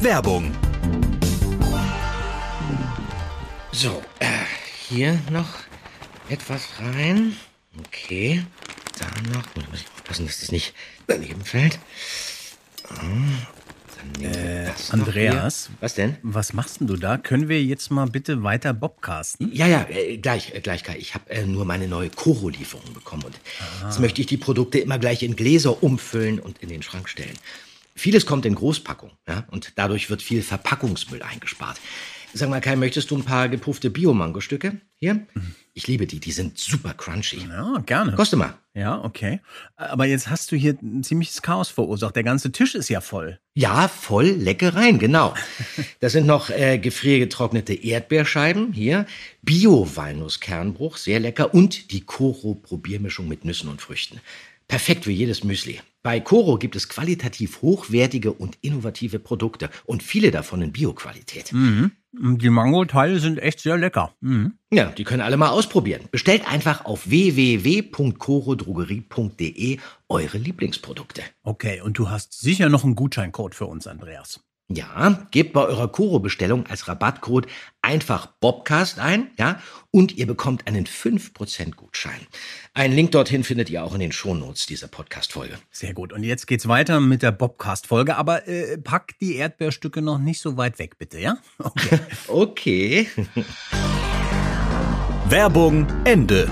Werbung. So, hier noch etwas rein. Okay, da noch. Muss ich aufpassen, dass das nicht daneben fällt. Andreas, was denn? Was machst denn du da? Können wir jetzt mal bitte weiter Bobcasten? Ja, gleich, Kai. Ich habe nur meine neue Koro-Lieferung bekommen und jetzt möchte ich die Produkte immer gleich in Gläser umfüllen und in den Schrank stellen. Vieles kommt in Großpackung, ja, und dadurch wird viel Verpackungsmüll eingespart. Sag mal, Kai, möchtest du ein paar gepuffte Bio-Mango-Stücke? Hier? Ich liebe die sind super crunchy. Ja, gerne. Koste mal. Ja, okay. Aber jetzt hast du hier ein ziemliches Chaos verursacht. Der ganze Tisch ist ja voll. Ja, voll Leckereien, genau. Das sind noch gefriergetrocknete Erdbeerscheiben, hier. Bio-Walnusskernbruch, sehr lecker. Und die Koro-Probiermischung mit Nüssen und Früchten. Perfekt wie jedes Müsli. Bei Koro gibt es qualitativ hochwertige und innovative Produkte und viele davon in Bio-Qualität. Mhm. Die Mango-Teile sind echt sehr lecker. Mhm. Ja, die können alle mal ausprobieren. Bestellt einfach auf www.korodrogerie.de eure Lieblingsprodukte. Okay, und du hast sicher noch einen Gutscheincode für uns, Andreas. Ja, gebt bei eurer Koro-Bestellung als Rabattcode einfach Bobcast ein, ja, und ihr bekommt einen 5% Gutschein. Einen Link dorthin findet ihr auch in den Shownotes dieser Podcast-Folge. Sehr gut. Und jetzt geht's weiter mit der Bobcast-Folge, aber pack die Erdbeerstücke noch nicht so weit weg, bitte, ja? Okay. Okay. Werbung Ende.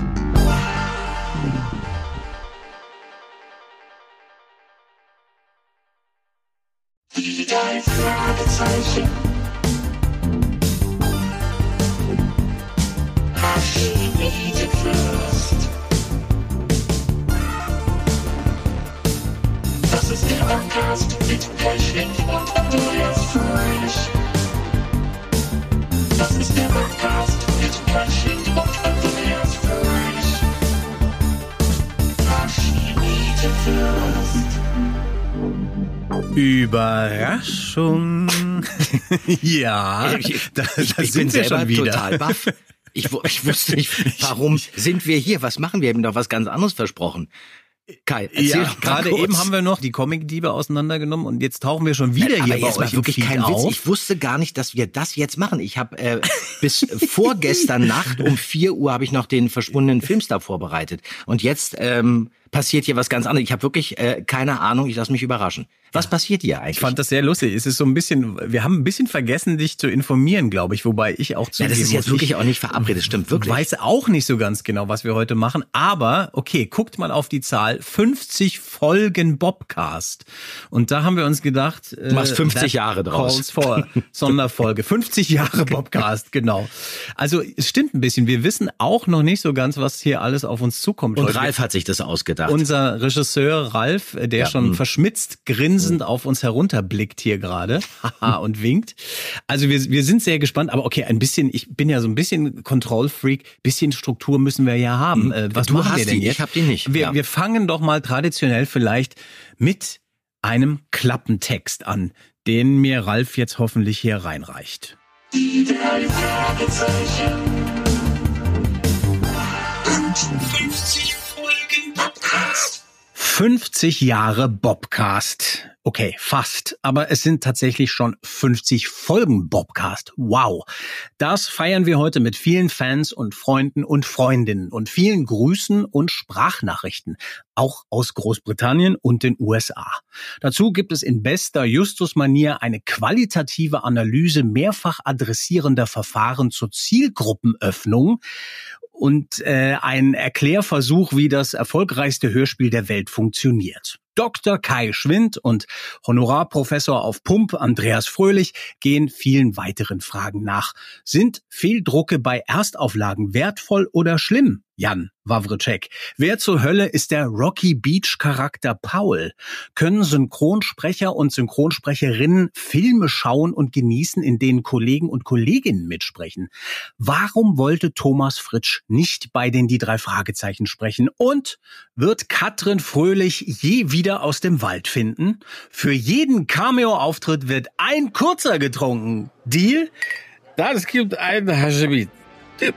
Die drei Fragezeichen. Archimedes Fürst. Das ist der Podcast mit Pechling und Andreas Fröhlich. Das ist der Podcast mit Pechling und Andreas Fröhlich. Archimedes Fürst. Überraschung. Ja, Ich da bin sind wir selber schon wieder. total baff. Ich wusste nicht, warum sind wir hier? Was machen wir? Wir haben doch was ganz anderes versprochen. Kai, erzähl Ja, doch mal gerade kurz. eben haben wir noch die Comic-Diebe auseinandergenommen und jetzt tauchen wir schon wieder Aber hier bei jetzt mal euch wirklich im Feed kein Witz. auf. Ich wusste gar nicht, dass wir das jetzt machen. Ich habe bis vorgestern Nacht um 4 Uhr habe ich noch den verschwundenen Filmstar vorbereitet. Und jetzt passiert hier was ganz anderes. Ich habe wirklich keine Ahnung. Ich lasse mich überraschen. Was passiert hier eigentlich? Ich fand das sehr lustig. Es ist so ein bisschen, wir haben ein bisschen vergessen, dich zu informieren, glaube ich, wobei ich auch ja, zugeben das ist jetzt muss, wirklich auch nicht verabredet. Stimmt, ich wirklich. weiß auch nicht so ganz genau, was wir heute machen, aber okay, guckt mal auf die Zahl, 50 Folgen Bobcast. Und da haben wir uns gedacht, Du machst 50 Jahre draus. Calls for Sonderfolge. 50 Jahre Bobcast, genau. Also es stimmt ein bisschen. Wir wissen auch noch nicht so ganz, was hier alles auf uns zukommt. Und heute. Ralf hat sich das ausgedacht. Unser Regisseur Ralf, der schon verschmitzt, grinsend auf uns herunterblickt hier gerade und winkt. Also wir sind sehr gespannt, aber okay, ein bisschen, ich bin ja so ein bisschen Control-Freak, bisschen Struktur müssen wir ja haben. Was Du machen hast wir denn die, jetzt? ich hab die nicht. Wir, Ja. wir fangen doch mal traditionell vielleicht mit einem Klappentext an, den mir Ralf jetzt hoffentlich hier reinreicht. Die drei Fragezeichen. Und 50 Folgen Podcast. 50 Jahre Bobcast. Okay, fast. Aber es sind tatsächlich schon 50 Folgen Bobcast. Wow. Das feiern wir heute mit vielen Fans und Freunden und Freundinnen und vielen Grüßen und Sprachnachrichten. Auch aus Großbritannien und den USA. Dazu gibt es in bester Justus-Manier eine qualitative Analyse mehrfach adressierender Verfahren zur Zielgruppenöffnung und ein Erklärversuch, wie das erfolgreichste Hörspiel der Welt funktioniert. Dr. Kai Schwind und Honorarprofessor auf Pump Andreas Fröhlich gehen vielen weiteren Fragen nach. Sind Fehldrucke bei Erstauflagen wertvoll oder schlimm? Jan Wawrczyk. Wer zur Hölle ist der Rocky Beach Charakter Paul? Können Synchronsprecher und Synchronsprecherinnen Filme schauen und genießen, in denen Kollegen und Kolleginnen mitsprechen? Warum wollte Thomas Fritsch nicht bei den Die drei Fragezeichen sprechen? Und wird Katrin Fröhlich je wieder aus dem Wald finden? Für jeden Cameo-Auftritt wird ein kurzer getrunken. Deal? Das gibt einen Hashemit-Tipp.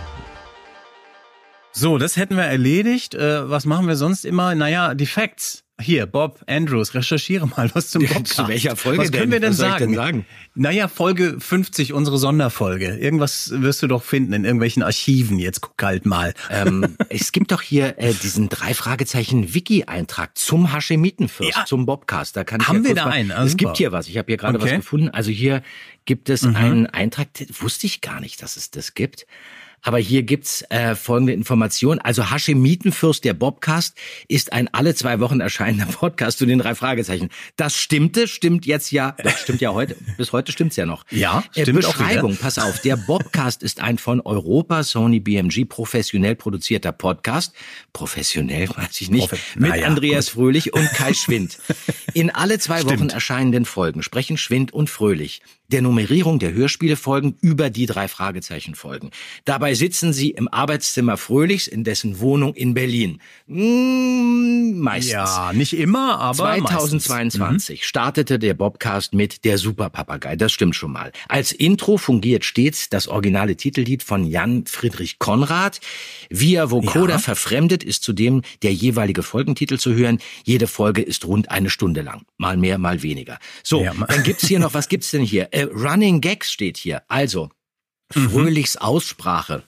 So, das hätten wir erledigt. Was machen wir sonst immer? Naja, die Facts. Hier, Bob Andrews, recherchiere mal was zum Bobcast. Zu welcher Folge was können wir denn Was soll ich sagen? denn sagen? Naja, Folge 50, unsere Sonderfolge. Irgendwas wirst du doch finden in irgendwelchen Archiven. Jetzt guck halt mal. Es gibt doch hier diesen 3-Fragezeichen-Wiki-Eintrag zum Haschemitenfürst, zum Bobcast. Da kann ich Haben wir kurz da mal, einen? Es Super. gibt hier was. Ich habe hier gerade was gefunden. Also hier gibt es einen Eintrag, wusste ich gar nicht, dass es das gibt. Aber hier gibt's folgende Information. Also Haschemitenfürst, der Bobcast, ist ein alle 2 Wochen erscheinender Podcast zu den 3 Fragezeichen. Das stimmt jetzt ja, das stimmt ja heute, bis heute stimmt's ja noch. Ja, stimmt auch Beschreibung, wieder. pass auf, der Bobcast ist ein von Europa, Sony, BMG professionell produzierter Podcast. Professionell, weiß ich nicht. Mit Naja, Andreas Fröhlich und Kai Schwind. In alle 2 Wochen erscheinenden Folgen sprechen Schwind und Fröhlich der Nummerierung der Hörspielefolgen über die 3 Fragezeichen-Folgen. Dabei sitzen sie im Arbeitszimmer Fröhlichs in dessen Wohnung in Berlin. Meistens. Ja, nicht immer, aber 2022 startete der Bobcast mit Der Superpapagei, das stimmt schon mal. Als Intro fungiert stets das originale Titellied von Jan Friedrich Konrad. Via Vocoder verfremdet ist zudem der jeweilige Folgentitel zu hören. Jede Folge ist rund 1 Stunde lang. Mal mehr, mal weniger. So, dann gibt's hier noch, was gibt's denn hier? Running Gags steht hier. Also, Fröhlichs Aussprache.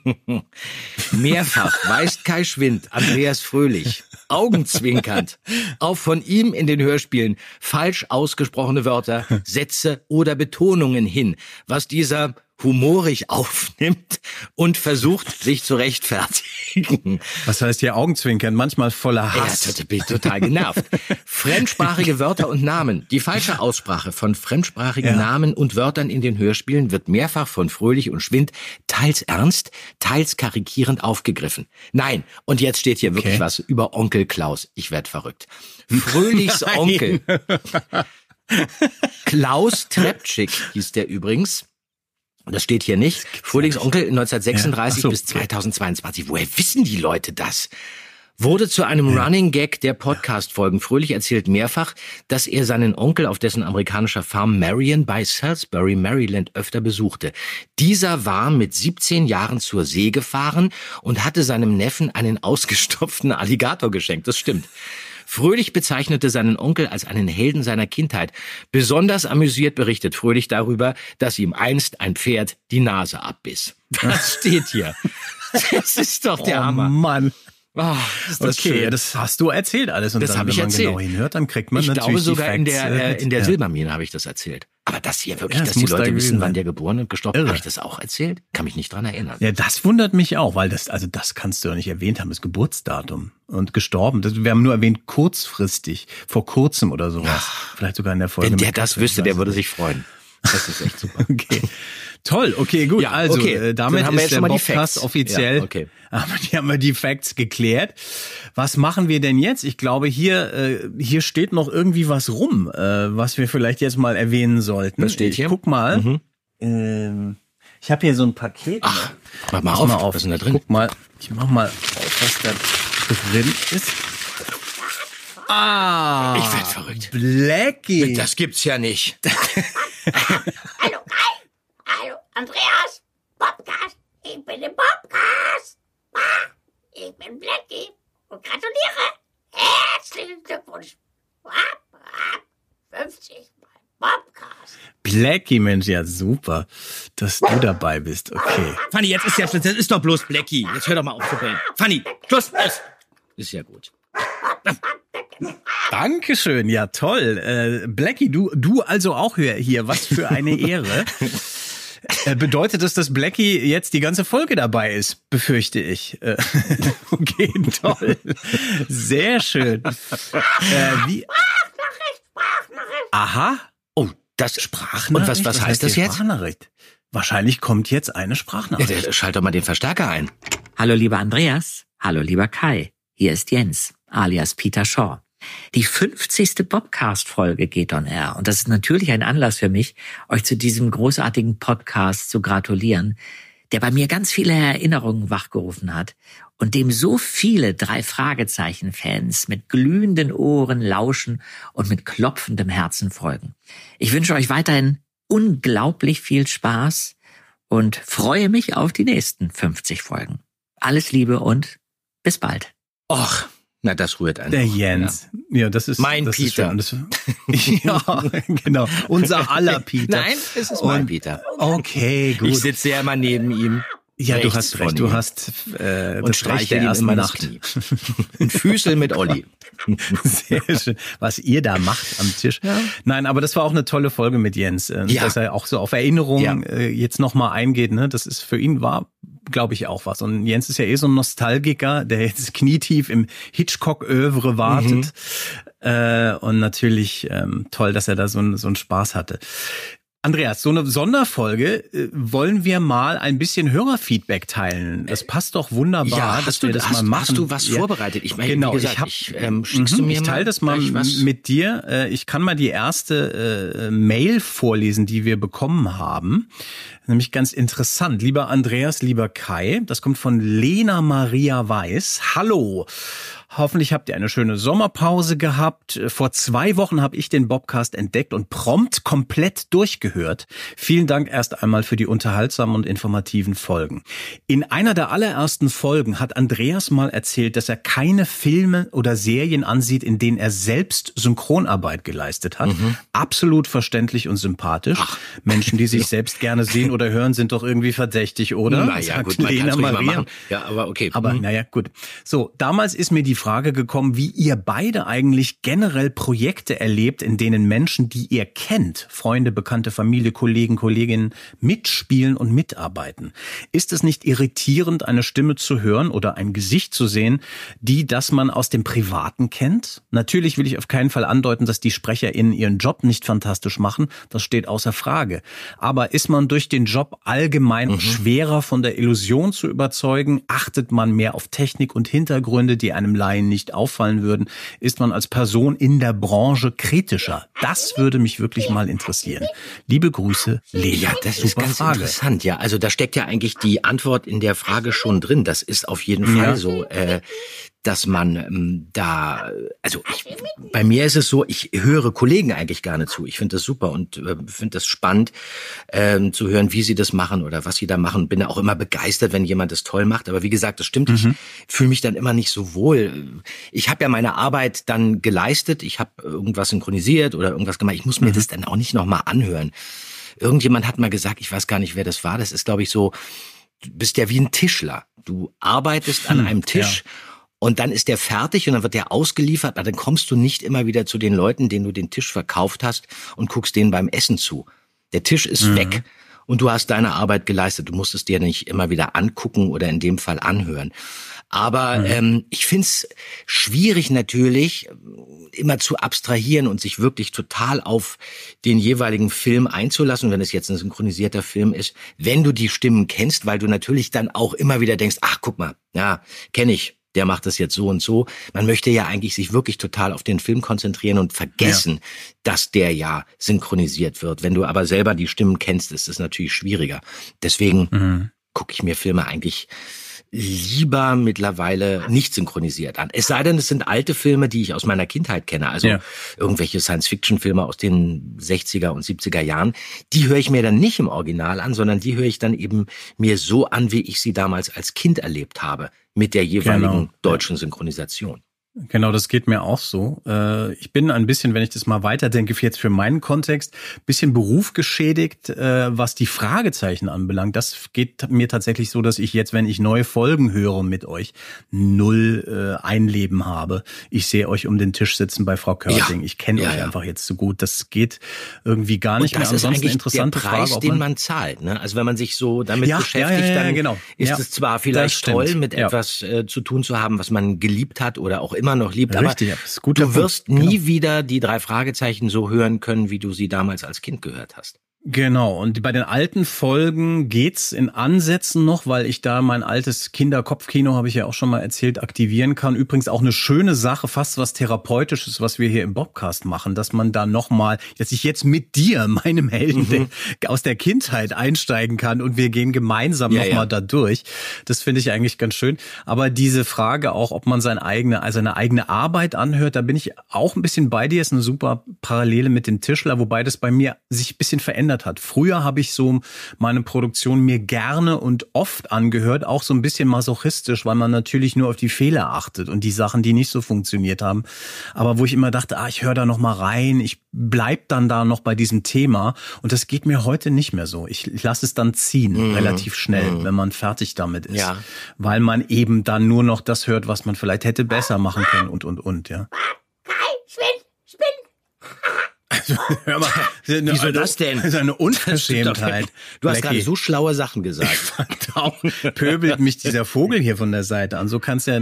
Mehrfach weist Kai Schwind Andreas Fröhlich augenzwinkernd auf von ihm in den Hörspielen falsch ausgesprochene Wörter, Sätze oder Betonungen hin, was dieser humorig aufnimmt und versucht, sich zu rechtfertigen. Was heißt hier Augenzwinkern? Manchmal voller Hass. Ja, bin total genervt. Fremdsprachige Wörter und Namen. Die falsche Aussprache von fremdsprachigen Namen und Wörtern in den Hörspielen wird mehrfach von Fröhlich und Schwind teils ernst, teils karikierend aufgegriffen. Nein, und jetzt steht hier wirklich was über Onkel Klaus. Ich werd verrückt. Fröhlichs Onkel. Klaus Trepczyk hieß der übrigens. Das steht hier nicht. Fröhlichs Onkel 1936 bis 2022. Woher wissen die Leute das? Wurde zu einem Running Gag der Podcast-Folgen. Fröhlich erzählt mehrfach, dass er seinen Onkel auf dessen amerikanischer Farm Marion bei Salisbury, Maryland, öfter besuchte. Dieser war mit 17 Jahren zur See gefahren und hatte seinem Neffen einen ausgestopften Alligator geschenkt. Das stimmt. Fröhlich bezeichnete seinen Onkel als einen Helden seiner Kindheit. Besonders amüsiert berichtet Fröhlich darüber, dass ihm einst ein Pferd die Nase abbiss. Das steht hier. Das ist doch der Hammer. Mann. Oh, ist das Okay, schön. das hast du erzählt alles. Und Das dann, habe ich wenn man erzählt. genau hinhört, dann kriegt man Ich natürlich glaube sogar die Facts, in der Silbermine habe ich das erzählt. Aber das hier wirklich, Ja, dass das die muss da Leute gewesen wissen, wann sein. der geboren und gestorben ist. Irre. Habe ich das auch erzählt? Kann mich nicht dran erinnern. Ja, das wundert mich auch, weil das kannst du ja nicht erwähnt haben, das Geburtsdatum und gestorben. Wir haben nur erwähnt kurzfristig, vor kurzem oder sowas. Vielleicht sogar in der Folge. Wenn der mit das Katrin, wüsste, ich der weiß würde nicht. sich freuen. Das ist echt super. Okay. Toll, okay, gut. Ja, Also, okay. damit Dann haben wir ist jetzt der schon mal die Bobcast Facts. offiziell. Ja, okay. Haben wir die Facts geklärt. Was machen wir denn jetzt? Ich glaube, hier steht noch irgendwie was rum, was wir vielleicht jetzt mal erwähnen sollten. Was steht hier? Ich guck mal. Ich habe hier so ein Paket. Ach, mach mal Pass auf. mal auf. Was ist denn da drin? Guck mal, ich mach mal auf, was da drin ist. Ah, Ich werd verrückt. Blackie. Das gibt's ja nicht. Hallo Kai! Hallo Andreas! Bobcast! Ich bin im Bobcast! Ah, ich bin Blackie und gratuliere! Herzlichen Glückwunsch! 50 beim Bobcast! Blackie, Mensch, ja super, dass du dabei bist. Okay. Fanny, jetzt ist ja Schluss. Das ist doch bloß Blackie. Jetzt hör doch mal auf zu bellen. Fanny, Schluss, aus. Ist ja gut. Dankeschön, ja toll. Blackie, du also auch hier, was für eine Ehre. Bedeutet das, dass Blackie jetzt die ganze Folge dabei ist, befürchte ich. Okay, toll. Sehr schön. Sprachnachricht! Aha. Oh, das Sprachnachricht? Und was heißt das hier jetzt? Sprachnachricht? Wahrscheinlich kommt jetzt eine Ja, Sprachnachricht. schalt doch mal den Verstärker ein. Hallo lieber Andreas, hallo lieber Kai, hier ist Jens, alias Peter Shaw. Die 50. Bobcast-Folge geht on air und das ist natürlich ein Anlass für mich, euch zu diesem großartigen Podcast zu gratulieren, der bei mir ganz viele Erinnerungen wachgerufen hat und dem so viele 3-Fragezeichen-Fans mit glühenden Ohren lauschen und mit klopfendem Herzen folgen. Ich wünsche euch weiterhin unglaublich viel Spaß und freue mich auf die nächsten 50 Folgen. Alles Liebe und bis bald. Och, Na, das rührt einen. Der doch, Jens. Ja, das ist Mein das Peter. Ist schön. Ja, genau. Unser aller Peter. Nein, es ist mein Peter. Okay, gut. Ich sitze ja immer neben ihm. Ja, du rechts hast von recht. ihm. Du hast Und das Recht streiche der ihm ersten immer das Nacht. Knie. Und Füßel mit Olli. Sehr schön. Was ihr da macht am Tisch. Ja. Nein, aber das war auch eine tolle Folge mit Jens. Ja. Dass er auch so auf Erinnerungen jetzt nochmal eingeht. Ne? Das ist für ihn war, glaube ich, auch was. Und Jens ist ja so ein Nostalgiker, der jetzt knietief im Hitchcock-Övre wartet. Und natürlich toll, dass er da so einen Spaß hatte. Andreas, so eine Sonderfolge wollen wir mal ein bisschen Hörerfeedback teilen. Das passt doch wunderbar, dass wir das mal machen. Hast du was vorbereitet? Ich meine, genau, wie gesagt, schickst du mir ich teile das mal was? mit dir. Ich kann mal die erste Mail vorlesen, die wir bekommen haben. Nämlich ganz interessant. Lieber Andreas, lieber Kai, das kommt von Lena Maria Weiß. Hallo. Hoffentlich habt ihr eine schöne Sommerpause gehabt. Vor 2 Wochen habe ich den Bobcast entdeckt und prompt komplett durchgehört. Vielen Dank erst einmal für die unterhaltsamen und informativen Folgen. In einer der allerersten Folgen hat Andreas mal erzählt, dass er keine Filme oder Serien ansieht, in denen er selbst Synchronarbeit geleistet hat. Absolut verständlich und sympathisch. Menschen, die sich selbst gerne sehen oder hören, sind doch irgendwie verdächtig, oder? Naja, Sagt gut, man Lena kann's ruhig mal Maria. machen. Ja, aber okay. Aber naja, gut. So, damals ist mir die Frage gekommen, wie ihr beide eigentlich generell Projekte erlebt, in denen Menschen, die ihr kennt, Freunde, Bekannte, Familie, Kollegen, Kolleginnen, mitspielen und mitarbeiten. Ist es nicht irritierend, eine Stimme zu hören oder ein Gesicht zu sehen, das man aus dem Privaten kennt? Natürlich will ich auf keinen Fall andeuten, dass die SprecherInnen ihren Job nicht fantastisch machen. Das steht außer Frage. Aber ist man durch den Job allgemein schwerer von der Illusion zu überzeugen? Achtet man mehr auf Technik und Hintergründe, die einem Laien nicht auffallen würden? Ist man als Person in der Branche kritischer? Das würde mich wirklich mal interessieren. Liebe Grüße, Lena. Ja, das ist ganz interessant. Ja, also da steckt ja eigentlich die Antwort in der Frage schon drin. Das ist auf jeden Fall so, dass man bei mir ist es so, ich höre Kollegen eigentlich gerne zu. Ich finde das super und finde das spannend zu hören, wie sie das machen oder was sie da machen. Bin auch immer begeistert, wenn jemand das toll macht. Aber wie gesagt, das stimmt. Ich fühle mich dann immer nicht so wohl. Ich habe ja meine Arbeit dann geleistet. Ich habe irgendwas synchronisiert oder irgendwas gemacht. Ich muss mir das dann auch nicht nochmal anhören. Irgendjemand hat mal gesagt, ich weiß gar nicht, wer das war. Das ist, glaube ich, so, du bist ja wie ein Tischler. Du arbeitest an einem Tisch. Ja. Und dann ist der fertig und dann wird der ausgeliefert, aber dann kommst du nicht immer wieder zu den Leuten, denen du den Tisch verkauft hast und guckst denen beim Essen zu. Der Tisch ist weg und du hast deine Arbeit geleistet. Du musst es dir nicht immer wieder angucken oder in dem Fall anhören. Aber ich find's schwierig natürlich, immer zu abstrahieren und sich wirklich total auf den jeweiligen Film einzulassen, wenn es jetzt ein synchronisierter Film ist, wenn du die Stimmen kennst, weil du natürlich dann auch immer wieder denkst, ach, guck mal, ja, kenne ich. Der macht das jetzt so und so. Man möchte ja eigentlich sich wirklich total auf den Film konzentrieren und vergessen, dass der ja synchronisiert wird. Wenn du aber selber die Stimmen kennst, ist es natürlich schwieriger. Deswegen gucke ich mir Filme eigentlich lieber mittlerweile nicht synchronisiert an. Es sei denn, es sind alte Filme, die ich aus meiner Kindheit kenne. Also irgendwelche Science-Fiction-Filme aus den 60er und 70er Jahren. Die höre ich mir dann nicht im Original an, sondern die höre ich dann eben mir so an, wie ich sie damals als Kind erlebt habe. Mit der jeweiligen deutschen Synchronisation. Genau, das geht mir auch so. Ich bin ein bisschen, wenn ich das mal weiterdenke, jetzt für meinen Kontext, bisschen berufsgeschädigt, was die Fragezeichen anbelangt. Das geht mir tatsächlich so, dass ich jetzt, wenn ich neue Folgen höre mit euch, null Einleben habe. Ich sehe euch um den Tisch sitzen bei Frau Körting. Ich kenne euch einfach jetzt so gut. Das geht irgendwie gar nicht mehr. Das ist eigentlich interessante der Preis, Frage, den man zahlt. Ne? Also wenn man sich so damit beschäftigt, dann ist es zwar vielleicht toll, mit etwas zu tun zu haben, was man geliebt hat oder auch immer noch liebt, richtig, aber du wirst nie wieder die 3 Fragezeichen so hören können, wie du sie damals als Kind gehört hast. Genau, und bei den alten Folgen geht's in Ansätzen noch, weil ich da mein altes Kinderkopfkino, habe ich ja auch schon mal erzählt, aktivieren kann. Übrigens auch eine schöne Sache, fast was Therapeutisches, was wir hier im Bobcast machen, dass man da nochmal, dass ich jetzt mit dir, meinem Helden, aus der Kindheit einsteigen kann und wir gehen gemeinsam nochmal da durch. Das finde ich eigentlich ganz schön. Aber diese Frage auch, ob man seine eigene Arbeit anhört, da bin ich auch ein bisschen bei dir, ist eine super Parallele mit dem Tischler, wobei das bei mir sich ein bisschen verändert verändert hat. Früher habe ich so meine Produktion mir gerne und oft angehört, auch so ein bisschen masochistisch, weil man natürlich nur auf die Fehler achtet und die Sachen, die nicht so funktioniert haben. Aber wo ich immer dachte, ich höre da noch mal rein, ich bleib dann da noch bei diesem Thema. Und das geht mir heute nicht mehr so. Ich lasse es dann ziehen, relativ schnell, wenn man fertig damit ist. Ja. Weil man eben dann nur noch das hört, was man vielleicht hätte besser machen können und, ja. Kai, Spinn. Hör mal, Wieso das denn? Das ist eine Unverschämtheit. Du hast Blackie. gerade so schlaue Sachen gesagt. Verdammt, pöbelt mich dieser Vogel hier von der Seite an. So kannst du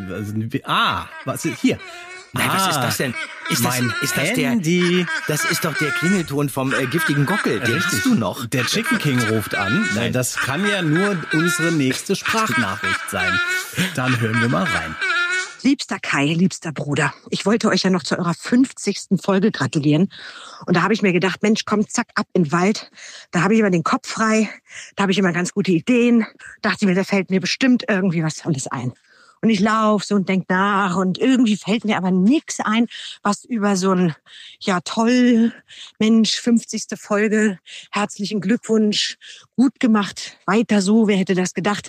was ist hier? Nein, was ist das denn? Ist das Handy. Das ist doch der Klingelton vom giftigen Gockel. Den hast du noch. Der Chicken King ruft an. Nein. Das kann ja nur unsere nächste Sprachnachricht sein. Dann hören wir mal rein. Liebster Kai, liebster Bruder, ich wollte euch ja noch zu eurer 50. Folge gratulieren. Und da habe ich mir gedacht, Mensch, komm, zack, ab in den Wald. Da habe ich immer den Kopf frei. Da habe ich immer ganz gute Ideen. Dachte mir, da fällt mir bestimmt irgendwie was Tolles ein. Und ich laufe so und denk nach und irgendwie fällt mir aber nichts ein, was über so ein, ja toll, Mensch, 50. Folge, herzlichen Glückwunsch, gut gemacht, weiter so, wer hätte das gedacht?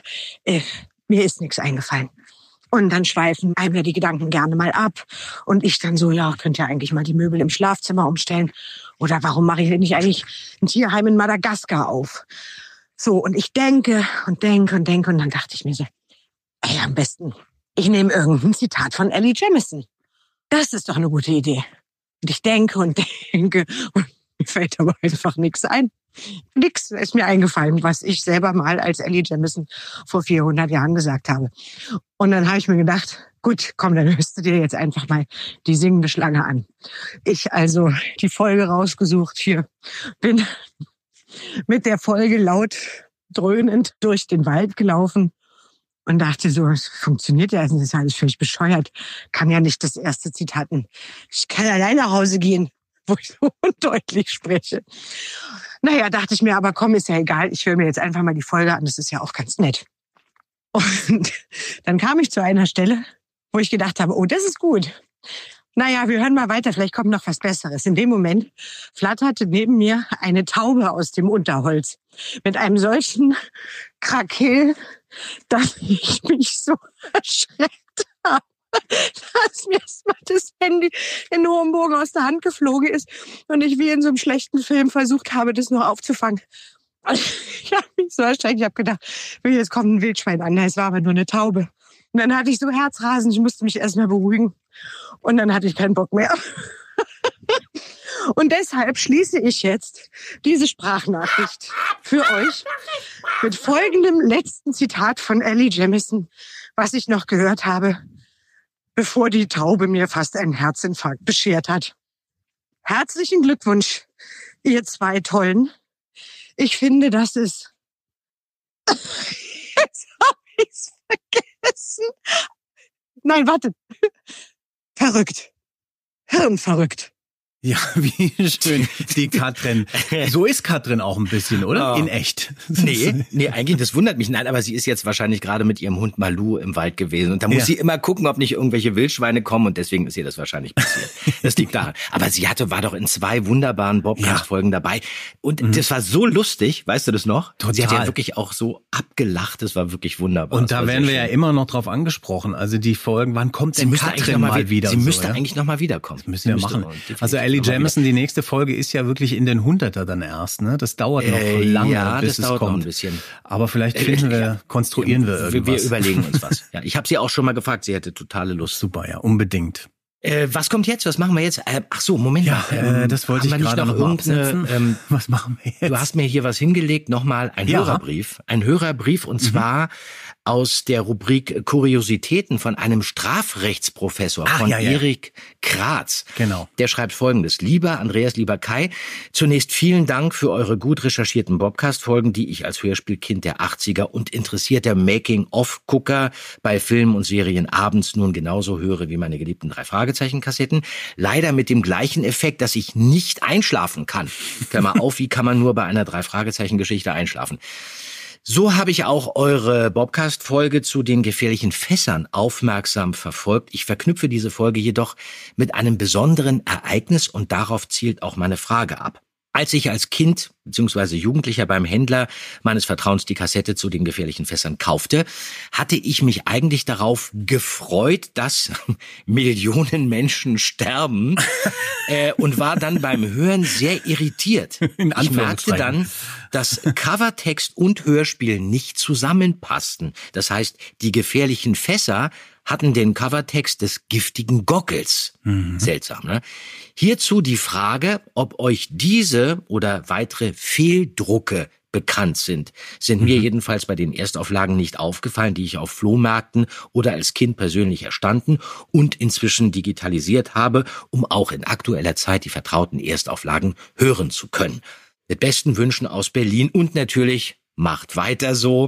Mir ist nichts eingefallen. Und dann schweifen einem ja die Gedanken gerne mal ab. Und ich dann so, ja, könnt ja eigentlich mal die Möbel im Schlafzimmer umstellen. Oder warum mache ich denn nicht eigentlich ein Tierheim in Madagaskar auf? So, und ich denke und denke und denke. Und dann dachte ich mir so, am besten, ich nehme irgendein Zitat von Ellie Jamison. Das ist doch eine gute Idee. Und ich denke und denke und mir fällt aber einfach nichts ein. Nix ist mir eingefallen, was ich selber mal als Ellie Jamison vor 400 Jahren gesagt habe. Und dann habe ich mir gedacht, gut, komm, dann hörst du dir jetzt einfach mal die singende Schlange an. Ich also die Folge rausgesucht hier, bin mit der Folge laut dröhnend durch den Wald gelaufen und dachte so, es funktioniert ja, das ist alles völlig bescheuert. Kann ja nicht das erste Zitat, ich kann allein nach Hause gehen, wo ich so undeutlich spreche. Naja, dachte ich mir, aber komm, ist ja egal, ich höre mir jetzt einfach mal die Folge an, das ist ja auch ganz nett. Und dann kam ich zu einer Stelle, wo ich gedacht habe, oh, das ist gut. Naja, wir hören mal weiter, vielleicht kommt noch was Besseres. In dem Moment flatterte neben mir eine Taube aus dem Unterholz mit einem solchen Krakel, dass ich mich so erschreckt habe, dass mir erstmal das Handy in hohem Bogen aus der Hand geflogen ist und ich wie in so einem schlechten Film versucht habe, das noch aufzufangen. Und ich habe mich so erschreckt, ich habe gedacht, jetzt kommt ein Wildschwein an, es war aber nur eine Taube. Und dann hatte ich so Herzrasen, ich musste mich erstmal beruhigen und dann hatte ich keinen Bock mehr. Und deshalb schließe ich jetzt diese Sprachnachricht für euch mit folgendem letzten Zitat von Ellie Jamison, was ich noch gehört habe, bevor die Taube mir fast einen Herzinfarkt beschert hat. Herzlichen Glückwunsch, ihr zwei Tollen. Ich finde, das ist... Jetzt habe ich's vergessen. Nein, warte. Verrückt. Hirnverrückt. Ja, wie schön. Die Katrin. So ist Katrin auch ein bisschen, oder? Oh. In echt. Nee, eigentlich, das wundert mich. Nein, aber sie ist jetzt wahrscheinlich gerade mit ihrem Hund Malu im Wald gewesen. Und da muss sie immer gucken, ob nicht irgendwelche Wildschweine kommen. Und deswegen ist ihr das wahrscheinlich passiert. Das liegt daran. Aber sie war doch in 2 wunderbaren Bobcast-Folgen dabei. Und das war so lustig, weißt du das noch? Total. Sie hat ja wirklich auch so abgelacht. Das war wirklich wunderbar. Und da werden wir ja immer noch drauf angesprochen. Also die Folgen, wann kommt denn Katrin mal wieder? Sie müsste ja? eigentlich noch mal wiederkommen. Das müssen wir machen. Also Ellie Jamison, die nächste Folge ist ja wirklich in den 100er dann erst, ne? Das dauert noch lange, bis es kommt. Noch ein bisschen. Aber vielleicht konstruieren wir irgendwas. Wir überlegen uns was. Ja, ich habe sie auch schon mal gefragt, sie hätte totale Lust. Super, ja, unbedingt. Was kommt jetzt? Was machen wir jetzt? Ach so, Moment mal. Das wollte ich gerade noch absetzen. Was machen wir jetzt? Du hast mir hier was hingelegt, nochmal ein Hörerbrief. Ein Hörerbrief und zwar aus der Rubrik Kuriositäten von einem Strafrechtsprofessor von Erik Kratz. Genau. Der schreibt Folgendes. Lieber Andreas, lieber Kai, zunächst vielen Dank für eure gut recherchierten Bobcast-Folgen, die ich als Hörspielkind der 80er und interessierter Making-of-Gucker bei Filmen und Serien abends nun genauso höre wie meine geliebten 3-Fragezeichen-Kassetten. Leider mit dem gleichen Effekt, dass ich nicht einschlafen kann. Klammer auf, wie kann man nur bei einer 3-Fragezeichen-Geschichte einschlafen? So habe ich auch eure Bobcast-Folge zu den gefährlichen Fässern aufmerksam verfolgt. Ich verknüpfe diese Folge jedoch mit einem besonderen Ereignis und darauf zielt auch meine Frage ab. Als ich als Kind bzw. Jugendlicher beim Händler meines Vertrauens die Kassette zu den gefährlichen Fässern kaufte, hatte ich mich eigentlich darauf gefreut, dass Millionen Menschen sterben und war dann beim Hören sehr irritiert. Ich merkte dann, dass Covertext und Hörspiel nicht zusammenpassten. Das heißt, die gefährlichen Fässer hatten den Covertext des giftigen Goggels. Seltsam, ne? Hierzu die Frage, ob euch diese oder weitere Fehldrucke bekannt sind. Sind mir jedenfalls bei den Erstauflagen nicht aufgefallen, die ich auf Flohmärkten oder als Kind persönlich erstanden und inzwischen digitalisiert habe, um auch in aktueller Zeit die vertrauten Erstauflagen hören zu können. Mit besten Wünschen aus Berlin und natürlich macht weiter so.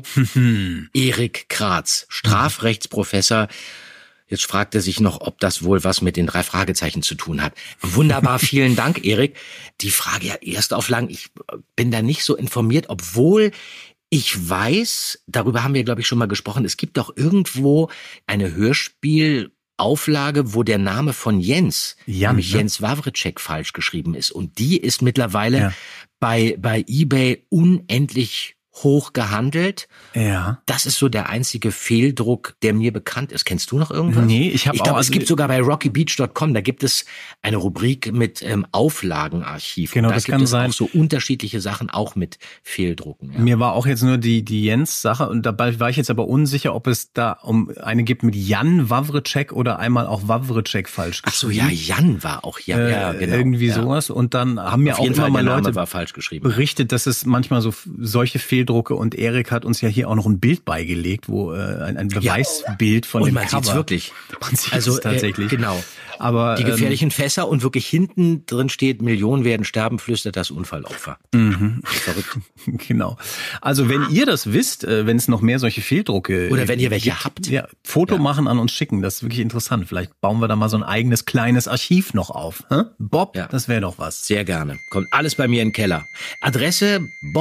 Erik Kratz, Strafrechtsprofessor. Jetzt fragt er sich noch, ob das wohl was mit den 3 Fragezeichen zu tun hat. Wunderbar, vielen Dank, Erik. Die Frage ja Erstauflagen, ich bin da nicht so informiert, obwohl ich weiß, darüber haben wir, glaube ich, schon mal gesprochen, es gibt doch irgendwo eine Hörspielauflage, wo der Name von Jens, nämlich Jens Wawrcek, falsch geschrieben ist. Und die ist mittlerweile bei eBay unendlich hoch gehandelt. Ja. Das ist so der einzige Fehldruck, der mir bekannt ist. Kennst du noch irgendwas? Nee, ich glaube, es gibt sogar bei rockybeach.com, da gibt es eine Rubrik mit Auflagenarchiv. Genau, da das gibt kann es sein. auch so unterschiedliche Sachen, auch mit Fehldrucken. Ja. Mir war auch jetzt nur die Jens-Sache und dabei war ich jetzt aber unsicher, ob es da um eine gibt mit Jan Wawrcek oder einmal auch Wawrcek falsch geschrieben. Ach so, ja, Jan war auch, ja, genau. Irgendwie sowas. Und dann haben mir Auf auch jeden immer Fall, mal der Name Leute war falsch geschrieben. berichtet, dass es manchmal so solche Fehldrucke und Erik hat uns ja hier auch noch ein Bild beigelegt, wo ein Beweisbild von und dem man Cover. Sieht's wirklich. Man sieht Also es tatsächlich. Genau. Aber die gefährlichen Fässer und wirklich hinten drin steht, Millionen werden sterben, flüstert das Unfallopfer. Verrückt. Genau. Also wenn ihr das wisst, wenn es noch mehr solche Fehldrucke oder wenn ihr welche gibt, habt, Foto machen, an uns schicken, das ist wirklich interessant. Vielleicht bauen wir da mal so ein eigenes kleines Archiv noch auf. Bob, das wäre doch was. Sehr gerne. Kommt alles bei mir in den Keller. Adresse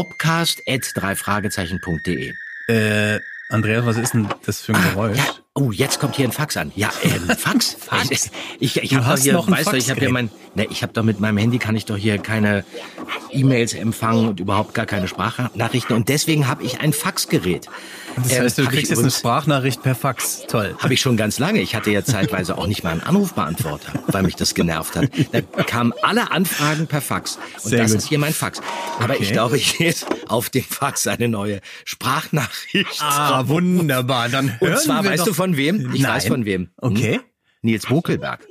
bobcast@3fragezeichen.de. Andreas, was ist denn das für ein Geräusch? Ja. Oh, jetzt kommt hier ein Fax an. Ja, Fax? Ich Du habe hast hier, noch ein weißt du, ich habe hier ich habe doch mit meinem Handy kann ich doch hier keine E-Mails empfangen und überhaupt gar keine Sprachnachrichten und deswegen habe ich ein Faxgerät. Das heißt, du kriegst jetzt eine Sprachnachricht per Fax. Toll. Habe ich schon ganz lange. Ich hatte ja zeitweise auch nicht mal einen Anrufbeantworter, weil mich das genervt hat. Da kamen alle Anfragen per Fax. Und Sehr das gut. ist hier mein Fax. Aber ich glaube, ich lese auf dem Fax eine neue Sprachnachricht. Ah, wunderbar. Dann hören Und zwar, wir weißt doch du von wem? Ich Nein. weiß von wem. Okay. Nils Bokelberg.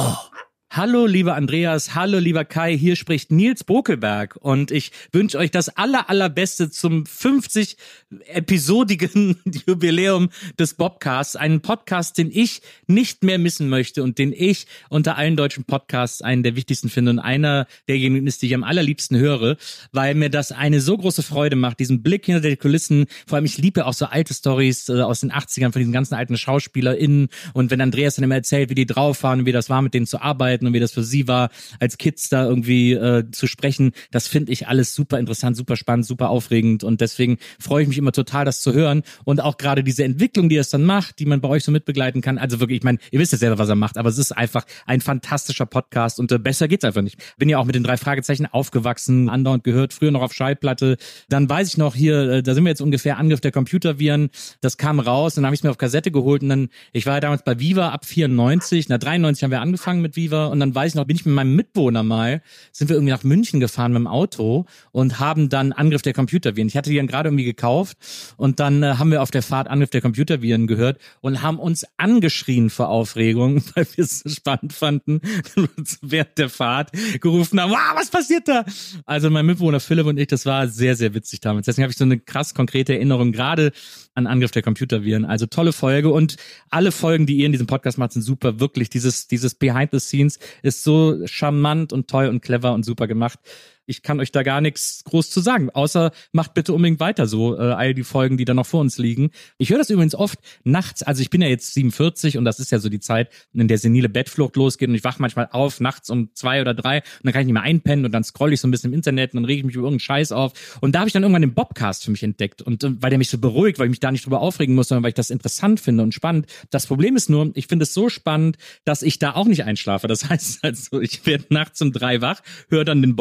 Hallo, lieber Andreas, hallo, lieber Kai, hier spricht Nils Bokelberg und ich wünsche euch das allerbeste zum 50-episodigen Jubiläum des Bobcasts, einen Podcast, den ich nicht mehr missen möchte und den ich unter allen deutschen Podcasts einen der wichtigsten finde und einer derjenigen ist, die ich am allerliebsten höre, weil mir das eine so große Freude macht, diesen Blick hinter die Kulissen, vor allem ich liebe auch so alte Storys aus den 80ern von diesen ganzen alten SchauspielerInnen und wenn Andreas dann immer erzählt, wie die drauf waren und wie das war, mit denen zu arbeiten und wie das für sie war, als Kids da irgendwie zu sprechen. Das finde ich alles super interessant, super spannend, super aufregend und deswegen freue ich mich immer total, das zu hören und auch gerade diese Entwicklung, die es dann macht, die man bei euch so mitbegleiten kann. Also wirklich, ich meine, ihr wisst ja selber, was er macht, aber es ist einfach ein fantastischer Podcast und besser geht's einfach nicht. Bin ja auch mit den 3 Fragezeichen aufgewachsen, andauernd gehört, früher noch auf Schallplatte. Dann weiß ich noch hier, da sind wir jetzt ungefähr, Angriff der Computerviren, das kam raus und dann habe ich es mir auf Kassette geholt und dann, ich war ja damals bei Viva ab 94, 93 haben wir angefangen mit Viva und dann weiß ich noch, bin ich mit meinem Mitbewohner mal, sind wir irgendwie nach München gefahren mit dem Auto und haben dann Angriff der Computerviren. Ich hatte die dann gerade irgendwie gekauft und dann haben wir auf der Fahrt Angriff der Computerviren gehört und haben uns angeschrien vor Aufregung, weil wir es so spannend fanden, während der Fahrt gerufen haben, wow, was passiert da? Also mein Mitbewohner Philipp und ich, das war sehr, sehr witzig damals. Deswegen habe ich so eine krass konkrete Erinnerung gerade an Angriff der Computerviren. Also tolle Folge und alle Folgen, die ihr in diesem Podcast macht, sind super. Wirklich, dieses Behind the Scenes ist so charmant und toll und clever und super gemacht. Ich kann euch da gar nichts groß zu sagen, außer macht bitte unbedingt weiter so, all die Folgen, die da noch vor uns liegen. Ich höre das übrigens oft nachts, also ich bin ja jetzt 47 und das ist ja so die Zeit, in der senile Bettflucht losgeht und ich wache manchmal auf, nachts um 2 oder 3 und dann kann ich nicht mehr einpennen und dann scrolle ich so ein bisschen im Internet und dann rege ich mich über irgendeinen Scheiß auf und da habe ich dann irgendwann den Bobcast für mich entdeckt und weil der mich so beruhigt, weil ich mich da nicht drüber aufregen muss, sondern weil ich das interessant finde und spannend. Das Problem ist nur, ich finde es so spannend, dass ich da auch nicht einschlafe. Das heißt also, ich werde nachts um 3 wach, höre dann den Bobcast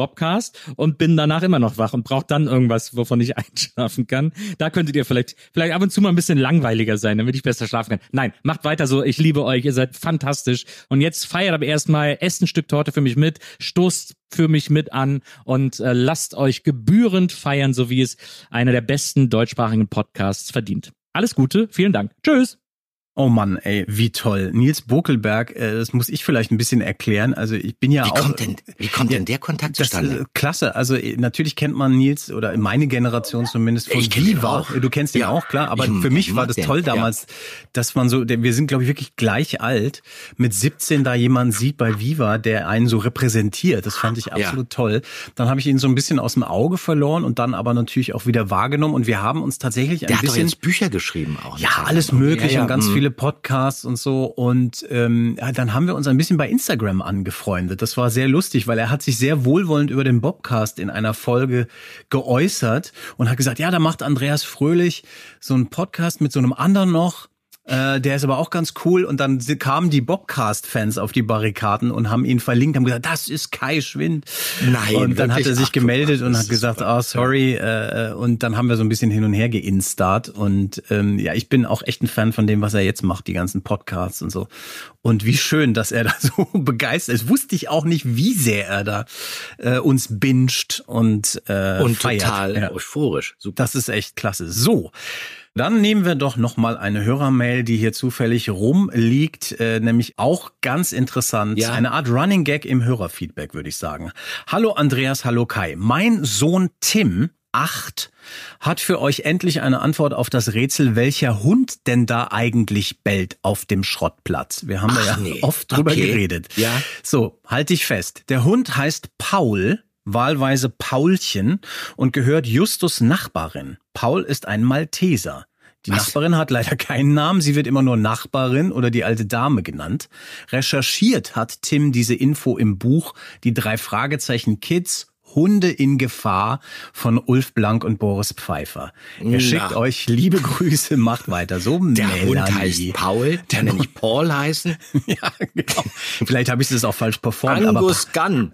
Podcast und bin danach immer noch wach und brauche dann irgendwas, wovon ich einschlafen kann. Da könntet ihr vielleicht ab und zu mal ein bisschen langweiliger sein, damit ich besser schlafen kann. Nein, macht weiter so. Ich liebe euch. Ihr seid fantastisch. Und jetzt feiert aber erstmal, esst ein Stück Torte für mich mit, stoßt für mich mit an und lasst euch gebührend feiern, so wie es einer der besten deutschsprachigen Podcasts verdient. Alles Gute, vielen Dank. Tschüss. Oh Mann, ey, wie toll. Nils Bokelberg, das muss ich vielleicht ein bisschen erklären. Also ich bin ja Wie kommt denn der Kontakt zustande? Klasse. Also natürlich kennt man Nils oder meine Generation zumindest von Ich kenn ihn Viva. auch. Du kennst ihn Ja. auch, klar. Aber Ich für mich war mag das den, toll ja. damals, dass man so, wir sind glaube ich wirklich gleich alt, mit 17 da jemanden sieht bei Viva, der einen so repräsentiert. Das fand ich absolut toll. Dann habe ich ihn so ein bisschen aus dem Auge verloren und dann aber natürlich auch wieder wahrgenommen. Und wir haben uns tatsächlich Der ein hat doch bisschen... jetzt Bücher geschrieben auch. Ja, alles mögliche und ganz mhm. viele Podcasts und so. Und dann haben wir uns ein bisschen bei Instagram angefreundet. Das war sehr lustig, weil er hat sich sehr wohlwollend über den Bobcast in einer Folge geäußert und hat gesagt, ja, da macht Andreas Fröhlich so einen Podcast mit so einem anderen noch. Der ist aber auch ganz cool. Und dann kamen die Bobcast-Fans auf die Barrikaden und haben ihn verlinkt, haben gesagt, das ist Kai Schwind. Nein, und dann wirklich? hat er sich Ach, guck gemeldet mal, und das hat ist gesagt, super. sorry. Und dann haben wir so ein bisschen hin und her geinstart. Und ja, ich bin auch echt ein Fan von dem, was er jetzt macht, die ganzen Podcasts und so. Und wie schön, dass er da so begeistert ist. Wusste ich auch nicht, wie sehr er da uns binscht und feiert. total euphorisch. Super. Das ist echt klasse. So, dann nehmen wir doch noch mal eine Hörermail, die hier zufällig rumliegt, nämlich auch ganz interessant. Ja. Eine Art Running Gag im Hörerfeedback, würde ich sagen. Hallo Andreas, hallo Kai. Mein Sohn Tim, 8, hat für euch endlich eine Antwort auf das Rätsel, welcher Hund denn da eigentlich bellt auf dem Schrottplatz. Wir haben da ja oft drüber geredet. Ja. So, halt dich fest. Der Hund heißt Paul, wahlweise Paulchen, und gehört Justus' Nachbarin. Paul ist ein Malteser. Die Nachbarin hat leider keinen Namen, sie wird immer nur Nachbarin oder die alte Dame genannt. Recherchiert hat Tim diese Info im Buch Die 3 Fragezeichen Kids, Hunde in Gefahr von Ulf Blank und Boris Pfeiffer. Er schickt euch liebe Grüße, macht weiter so. Der Melanie. Hund heißt Paul, der kann nicht Paul heißen. Ja, genau. Vielleicht habe ich das auch falsch performt, Angus Gunn.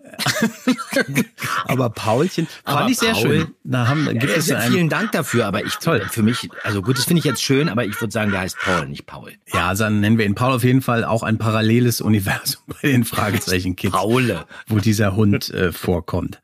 aber Paulchen fand Aber ich sehr Paul- schön. Da gibt es einen. Vielen Dank dafür, aber für mich, also gut, das finde ich jetzt schön, aber ich würde sagen, der heißt Paul, nicht Paul. Ja, also dann nennen wir ihn Paul, auf jeden Fall auch ein paralleles Universum bei den Fragezeichen Kids, Paule. wo dieser Hund vorkommt.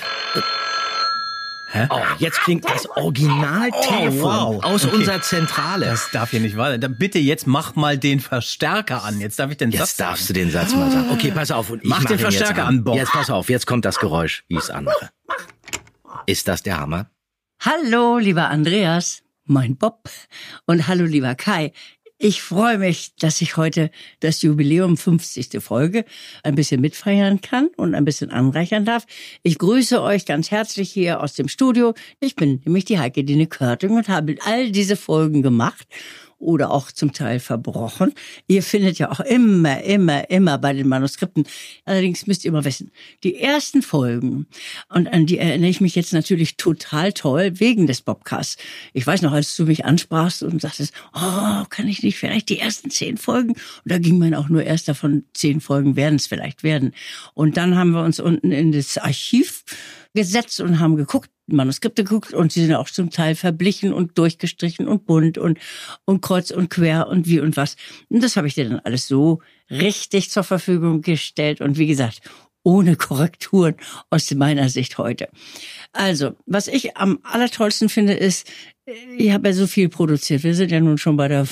Hä? Oh, jetzt klingt das Originaltelefon aus Okay. unserer Zentrale. Das darf hier nicht wahr sein. Dann bitte jetzt mach mal den Verstärker an. Jetzt darf ich den Satz Jetzt darfst du den Satz mal sagen. Okay, pass auf. Und ich Mach den ihn jetzt Verstärker an, Bob. Jetzt pass auf, jetzt kommt das Geräusch, wie ich es anmache. Ist das der Hammer? Hallo, lieber Andreas, mein Bob, und hallo, lieber Kai. Ich freue mich, dass ich heute das Jubiläum 50. Folge ein bisschen mitfeiern kann und ein bisschen anreichern darf. Ich grüße euch ganz herzlich hier aus dem Studio. Ich bin nämlich die Heike Dine Körting und habe all diese Folgen gemacht oder auch zum Teil verbrochen. Ihr findet ja auch immer bei den Manuskripten. Allerdings müsst ihr mal wissen, die ersten Folgen, und an die erinnere ich mich jetzt natürlich total toll wegen des Bobcasts. Ich weiß noch, als du mich ansprachst und sagtest, oh, kann ich nicht vielleicht die ersten 10 Folgen? Und da ging man auch nur erst davon, 10 Folgen werden es vielleicht werden. Und dann haben wir uns unten in das Archiv gesetzt und haben geguckt, Manuskripte geguckt, und sie sind auch zum Teil verblichen und durchgestrichen und bunt und kreuz und quer und wie und was. Und das habe ich dir dann alles so richtig zur Verfügung gestellt und wie gesagt, ohne Korrekturen aus meiner Sicht heute. Also, was ich am allertollsten finde, ist, ich habe ja so viel produziert. Wir sind ja nun schon bei der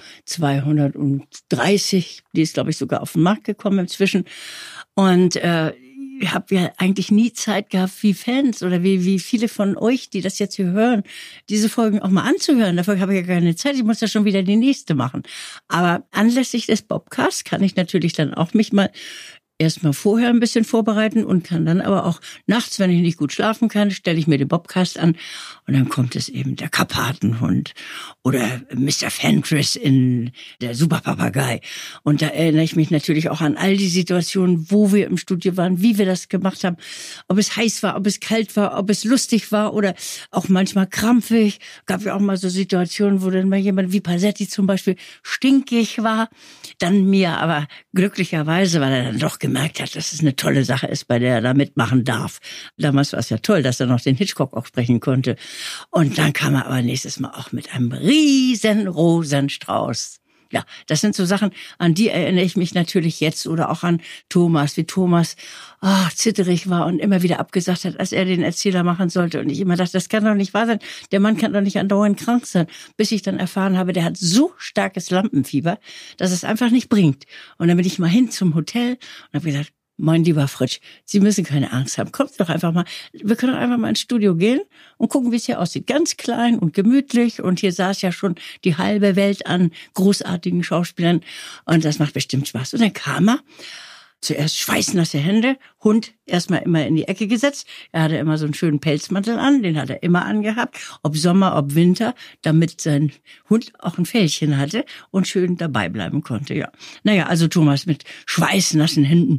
230, die ist, glaube ich, sogar auf den Markt gekommen inzwischen. Und ich habe ja eigentlich nie Zeit gehabt, wie Fans oder wie viele von euch, die das jetzt hier hören, diese Folgen auch mal anzuhören. Dafür habe ich ja keine Zeit. Ich muss ja schon wieder die nächste machen. Aber anlässlich des Bobcasts kann ich natürlich dann auch mich mal erstmal vorher ein bisschen vorbereiten und kann dann aber auch nachts, wenn ich nicht gut schlafen kann, stelle ich mir den Bobcast an und dann kommt es eben der Karpatenhund oder Mr. Fenris in der Superpapagei. Und da erinnere ich mich natürlich auch an all die Situationen, wo wir im Studio waren, wie wir das gemacht haben, ob es heiß war, ob es kalt war, ob es lustig war oder auch manchmal krampfig. Gab ja auch mal so Situationen, wo dann mal jemand wie Pasetti zum Beispiel stinkig war, dann mir aber glücklicherweise, weil er dann doch gemerkt hat, dass es eine tolle Sache ist, bei der er da mitmachen darf. Damals war es ja toll, dass er noch den Hitchcock auch sprechen konnte. Und dann kam er aber nächstes Mal auch mit einem riesen Rosenstrauß. Ja, das sind so Sachen, an die erinnere ich mich natürlich jetzt, oder auch an Thomas, wie Thomas zitterig war und immer wieder abgesagt hat, als er den Erzähler machen sollte. Und ich immer dachte, das kann doch nicht wahr sein. Der Mann kann doch nicht andauernd krank sein. Bis ich dann erfahren habe, der hat so starkes Lampenfieber, dass es einfach nicht bringt. Und dann bin ich mal hin zum Hotel und habe gesagt, mein lieber Fritsch, Sie müssen keine Angst haben. Kommt doch einfach mal. Wir können doch einfach mal ins Studio gehen und gucken, wie es hier aussieht. Ganz klein und gemütlich. Und hier saß ja schon die halbe Welt an großartigen Schauspielern. Und das macht bestimmt Spaß. Und dann kam er. Zuerst schweißnasse Hände, Hund erstmal immer in die Ecke gesetzt. Er hatte immer so einen schönen Pelzmantel an, den hat er immer angehabt, ob Sommer, ob Winter, damit sein Hund auch ein Fellchen hatte und schön dabei bleiben konnte, ja. Naja, also Thomas mit schweißnassen Händen.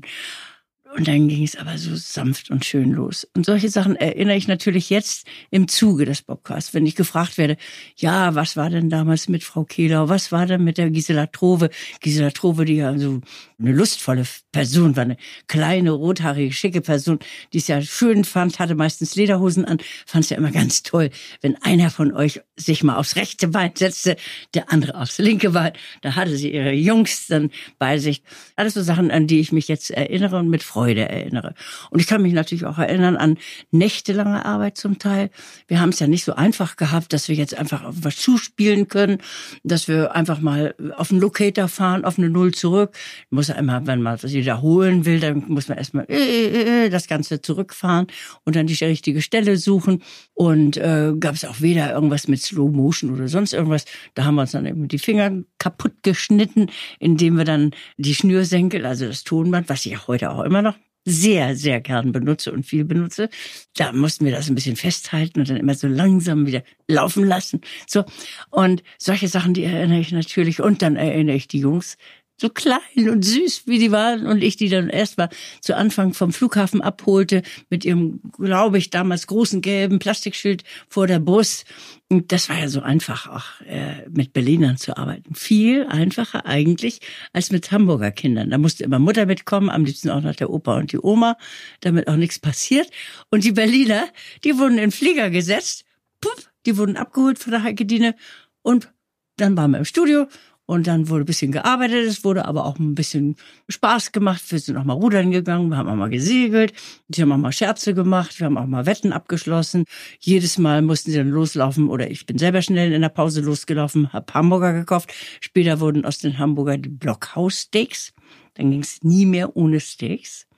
Und dann ging es aber so sanft und schön los. Und solche Sachen erinnere ich natürlich jetzt im Zuge des Podcasts, wenn ich gefragt werde, ja, was war denn damals mit Frau Kehler, was war denn mit der Gisela Trove? Gisela Trove, die ja so eine lustvolle Person war, eine kleine, rothaarige, schicke Person, die es ja schön fand, hatte meistens Lederhosen an, fand es ja immer ganz toll, wenn einer von euch sich mal aufs rechte Bein setzte, der andere aufs linke Bein. Da hatte sie ihre Jungs dann bei sich. Alles so Sachen, an die ich mich jetzt erinnere und mit Freude erinnere. Und ich kann mich natürlich auch erinnern an nächtelange Arbeit zum Teil. Wir haben es ja nicht so einfach gehabt, dass wir jetzt einfach auf was zuspielen können, dass wir einfach mal auf einen Locator fahren, auf eine Null zurück. Muss ja immer, wenn man das wiederholen will, dann muss man erstmal das Ganze zurückfahren und dann die richtige Stelle suchen. Und gab es auch weder irgendwas mit Slow Motion oder sonst irgendwas. Da haben wir uns dann eben die Finger kaputt geschnitten, indem wir dann die Schnürsenkel, also das Tonband, was ich heute auch immer noch sehr, sehr gern benutze und viel benutze. Da mussten wir das ein bisschen festhalten und dann immer so langsam wieder laufen lassen. So. Und solche Sachen, die erinnere ich natürlich. Und dann erinnere ich die Jungs, so klein und süß, wie die waren, und ich die dann erst mal zu Anfang vom Flughafen abholte mit ihrem, glaube ich, damals großen gelben Plastikschild vor der Brust. Und das war ja so einfach, auch mit Berlinern zu arbeiten. Viel einfacher eigentlich als mit Hamburger Kindern. Da musste immer Mutter mitkommen, am liebsten auch noch der Opa und die Oma, damit auch nichts passiert. Und die Berliner, die wurden in den Flieger gesetzt, puff, die wurden abgeholt von der Heike-Dine, und dann waren wir im Studio. Und dann wurde ein bisschen gearbeitet, es wurde aber auch ein bisschen Spaß gemacht. Wir sind auch mal rudern gegangen, wir haben auch mal gesegelt, die haben auch mal Scherze gemacht, wir haben auch mal Wetten abgeschlossen. Jedes Mal mussten sie dann loslaufen, oder ich bin selber schnell in der Pause losgelaufen, habe Hamburger gekauft. Später wurden aus den Hamburger die Blockhaus-Steaks. Dann ging es nie mehr ohne Steaks.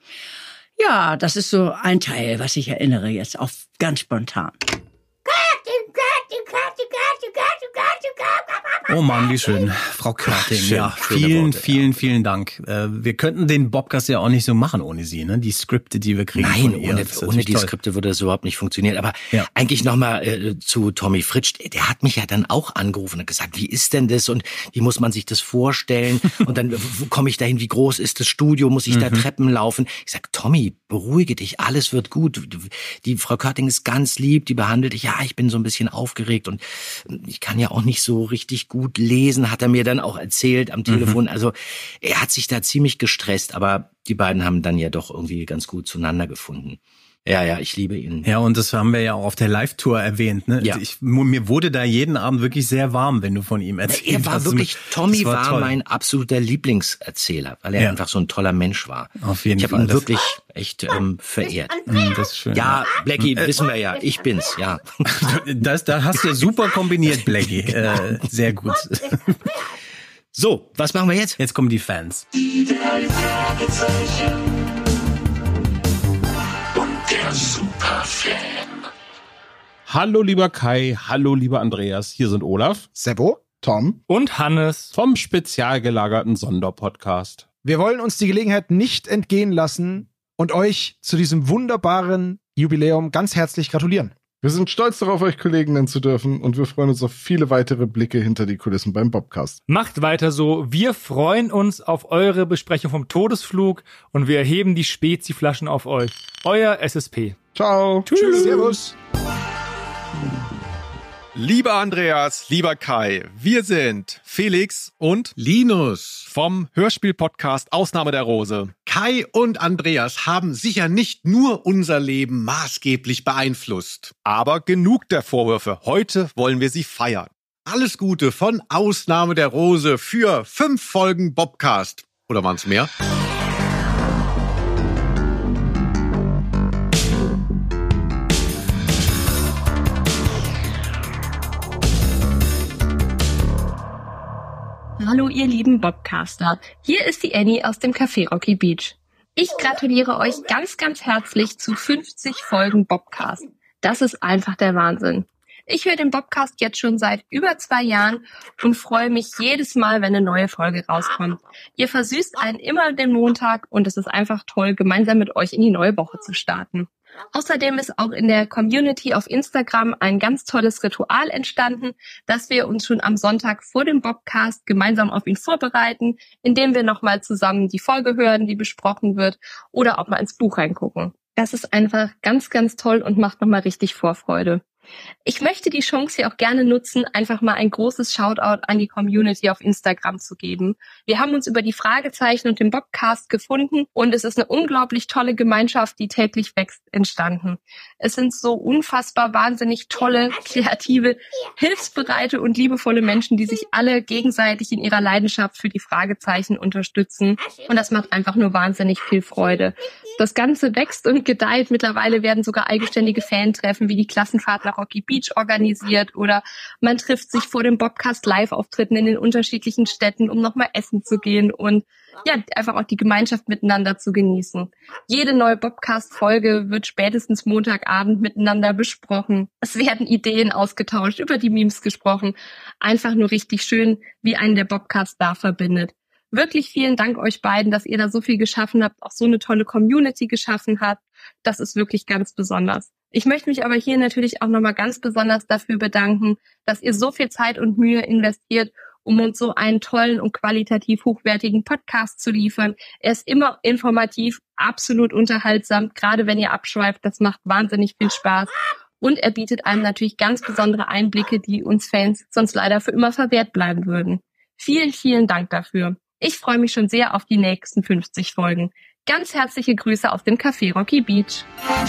Ja, das ist so ein Teil, was ich erinnere jetzt, auch ganz spontan. Oh Mann, wie schön. Frau Körting, Schön, ja, schöne Worte, vielen Dank. Wir könnten den Bobcast ja auch nicht so machen ohne Sie, ne? Die Skripte, die wir kriegen Nein, von ihr. ohne die toll. Skripte würde das überhaupt nicht funktionieren. Aber Ja. eigentlich nochmal zu Tommy Fritsch. Der hat mich ja dann auch angerufen und gesagt, wie ist denn das und wie muss man sich das vorstellen? Und dann, wo komme ich dahin? Wie groß ist das Studio? Muss ich da Treppen laufen? Ich sag, Tommy, beruhige dich, alles wird gut. Die Frau Körting ist ganz lieb, die behandelt dich. Ja, ich bin so ein bisschen aufgeregt und ich kann ja auch nicht so richtig gut lesen, hat er mir dann auch erzählt am Telefon. Also er hat sich da ziemlich gestresst, aber die beiden haben dann ja doch irgendwie ganz gut zueinander gefunden. Ja, ich liebe ihn. Ja, und das haben wir ja auch auf der Live-Tour erwähnt, ne? Ja. Mir wurde da jeden Abend wirklich sehr warm, wenn du von ihm erzählt hast. Er war wirklich, Tommy war toll. mein absoluter Lieblingserzähler, weil er einfach so ein toller Mensch war. Auf jeden Ich habe Fall. ihn wirklich echt verehrt. Das ist schön. Ja, Blackie, wissen wir ja, ich bin's, ja. Da hast du super kombiniert, Blackie. Sehr gut. So, was machen wir jetzt? Jetzt kommen die Fans. Die drei Fragezeichen. Und der Superfan. Hallo lieber Kai, hallo lieber Andreas, hier sind Olaf Seppo, Tom. Und Hannes. vom spezial gelagerten Sonderpodcast. Wir wollen uns die Gelegenheit nicht entgehen lassen und euch zu diesem wunderbaren Jubiläum ganz herzlich gratulieren. Wir sind stolz darauf, euch Kollegen nennen zu dürfen, und wir freuen uns auf viele weitere Blicke hinter die Kulissen beim Bobcast. Macht weiter so. Wir freuen uns auf eure Besprechung vom Todesflug und wir erheben die Spezi-Flaschen auf euch. Euer SSP. Ciao. Tschüss. Servus. Lieber Andreas, lieber Kai, wir sind Felix und Linus vom Hörspiel-Podcast Ausnahme der Rose. Kai und Andreas haben sicher nicht nur unser Leben maßgeblich beeinflusst. Aber genug der Vorwürfe. Heute wollen wir sie feiern. Alles Gute von Ausnahme der Rose für 5 Folgen Bobcast. Oder waren es mehr? Hallo ihr lieben Bobcaster, hier ist die Annie aus dem Café Rocky Beach. Ich gratuliere euch ganz, ganz herzlich zu 50 Folgen Bobcast. Das ist einfach der Wahnsinn. Ich höre den Bobcast jetzt schon seit über 2 Jahren und freue mich jedes Mal, wenn eine neue Folge rauskommt. Ihr versüßt einen immer den Montag und es ist einfach toll, gemeinsam mit euch in die neue Woche zu starten. Außerdem ist auch in der Community auf Instagram ein ganz tolles Ritual entstanden, dass wir uns schon am Sonntag vor dem Bobcast gemeinsam auf ihn vorbereiten, indem wir nochmal zusammen die Folge hören, die besprochen wird, oder auch mal ins Buch reingucken. Das ist einfach ganz, ganz toll und macht nochmal richtig Vorfreude. Ich möchte die Chance hier auch gerne nutzen, einfach mal ein großes Shoutout an die Community auf Instagram zu geben. Wir haben uns über die Fragezeichen und den Bobcast gefunden und es ist eine unglaublich tolle Gemeinschaft, die täglich wächst, entstanden. Es sind so unfassbar wahnsinnig tolle, kreative, hilfsbereite und liebevolle Menschen, die sich alle gegenseitig in ihrer Leidenschaft für die Fragezeichen unterstützen und das macht einfach nur wahnsinnig viel Freude. Das Ganze wächst und gedeiht. Mittlerweile werden sogar eigenständige Fantreffen wie die Klassenfahrt nach Rocky Beach organisiert oder man trifft sich vor dem Bobcast Live-Auftritten in den unterschiedlichen Städten, um nochmal essen zu gehen und ja, einfach auch die Gemeinschaft miteinander zu genießen. Jede neue Bobcast-Folge wird spätestens Montagabend miteinander besprochen. Es werden Ideen ausgetauscht, über die Memes gesprochen. Einfach nur richtig schön, wie einen der Bobcast da verbindet. Wirklich vielen Dank euch beiden, dass ihr da so viel geschaffen habt, auch so eine tolle Community geschaffen habt. Das ist wirklich ganz besonders. Ich möchte mich aber hier natürlich auch nochmal ganz besonders dafür bedanken, dass ihr so viel Zeit und Mühe investiert, um uns so einen tollen und qualitativ hochwertigen Podcast zu liefern. Er ist immer informativ, absolut unterhaltsam, gerade wenn ihr abschweift, das macht wahnsinnig viel Spaß. Und er bietet einem natürlich ganz besondere Einblicke, die uns Fans sonst leider für immer verwehrt bleiben würden. Vielen, vielen Dank dafür. Ich freue mich schon sehr auf die nächsten 50 Folgen. Ganz herzliche Grüße aus dem Café Rocky Beach.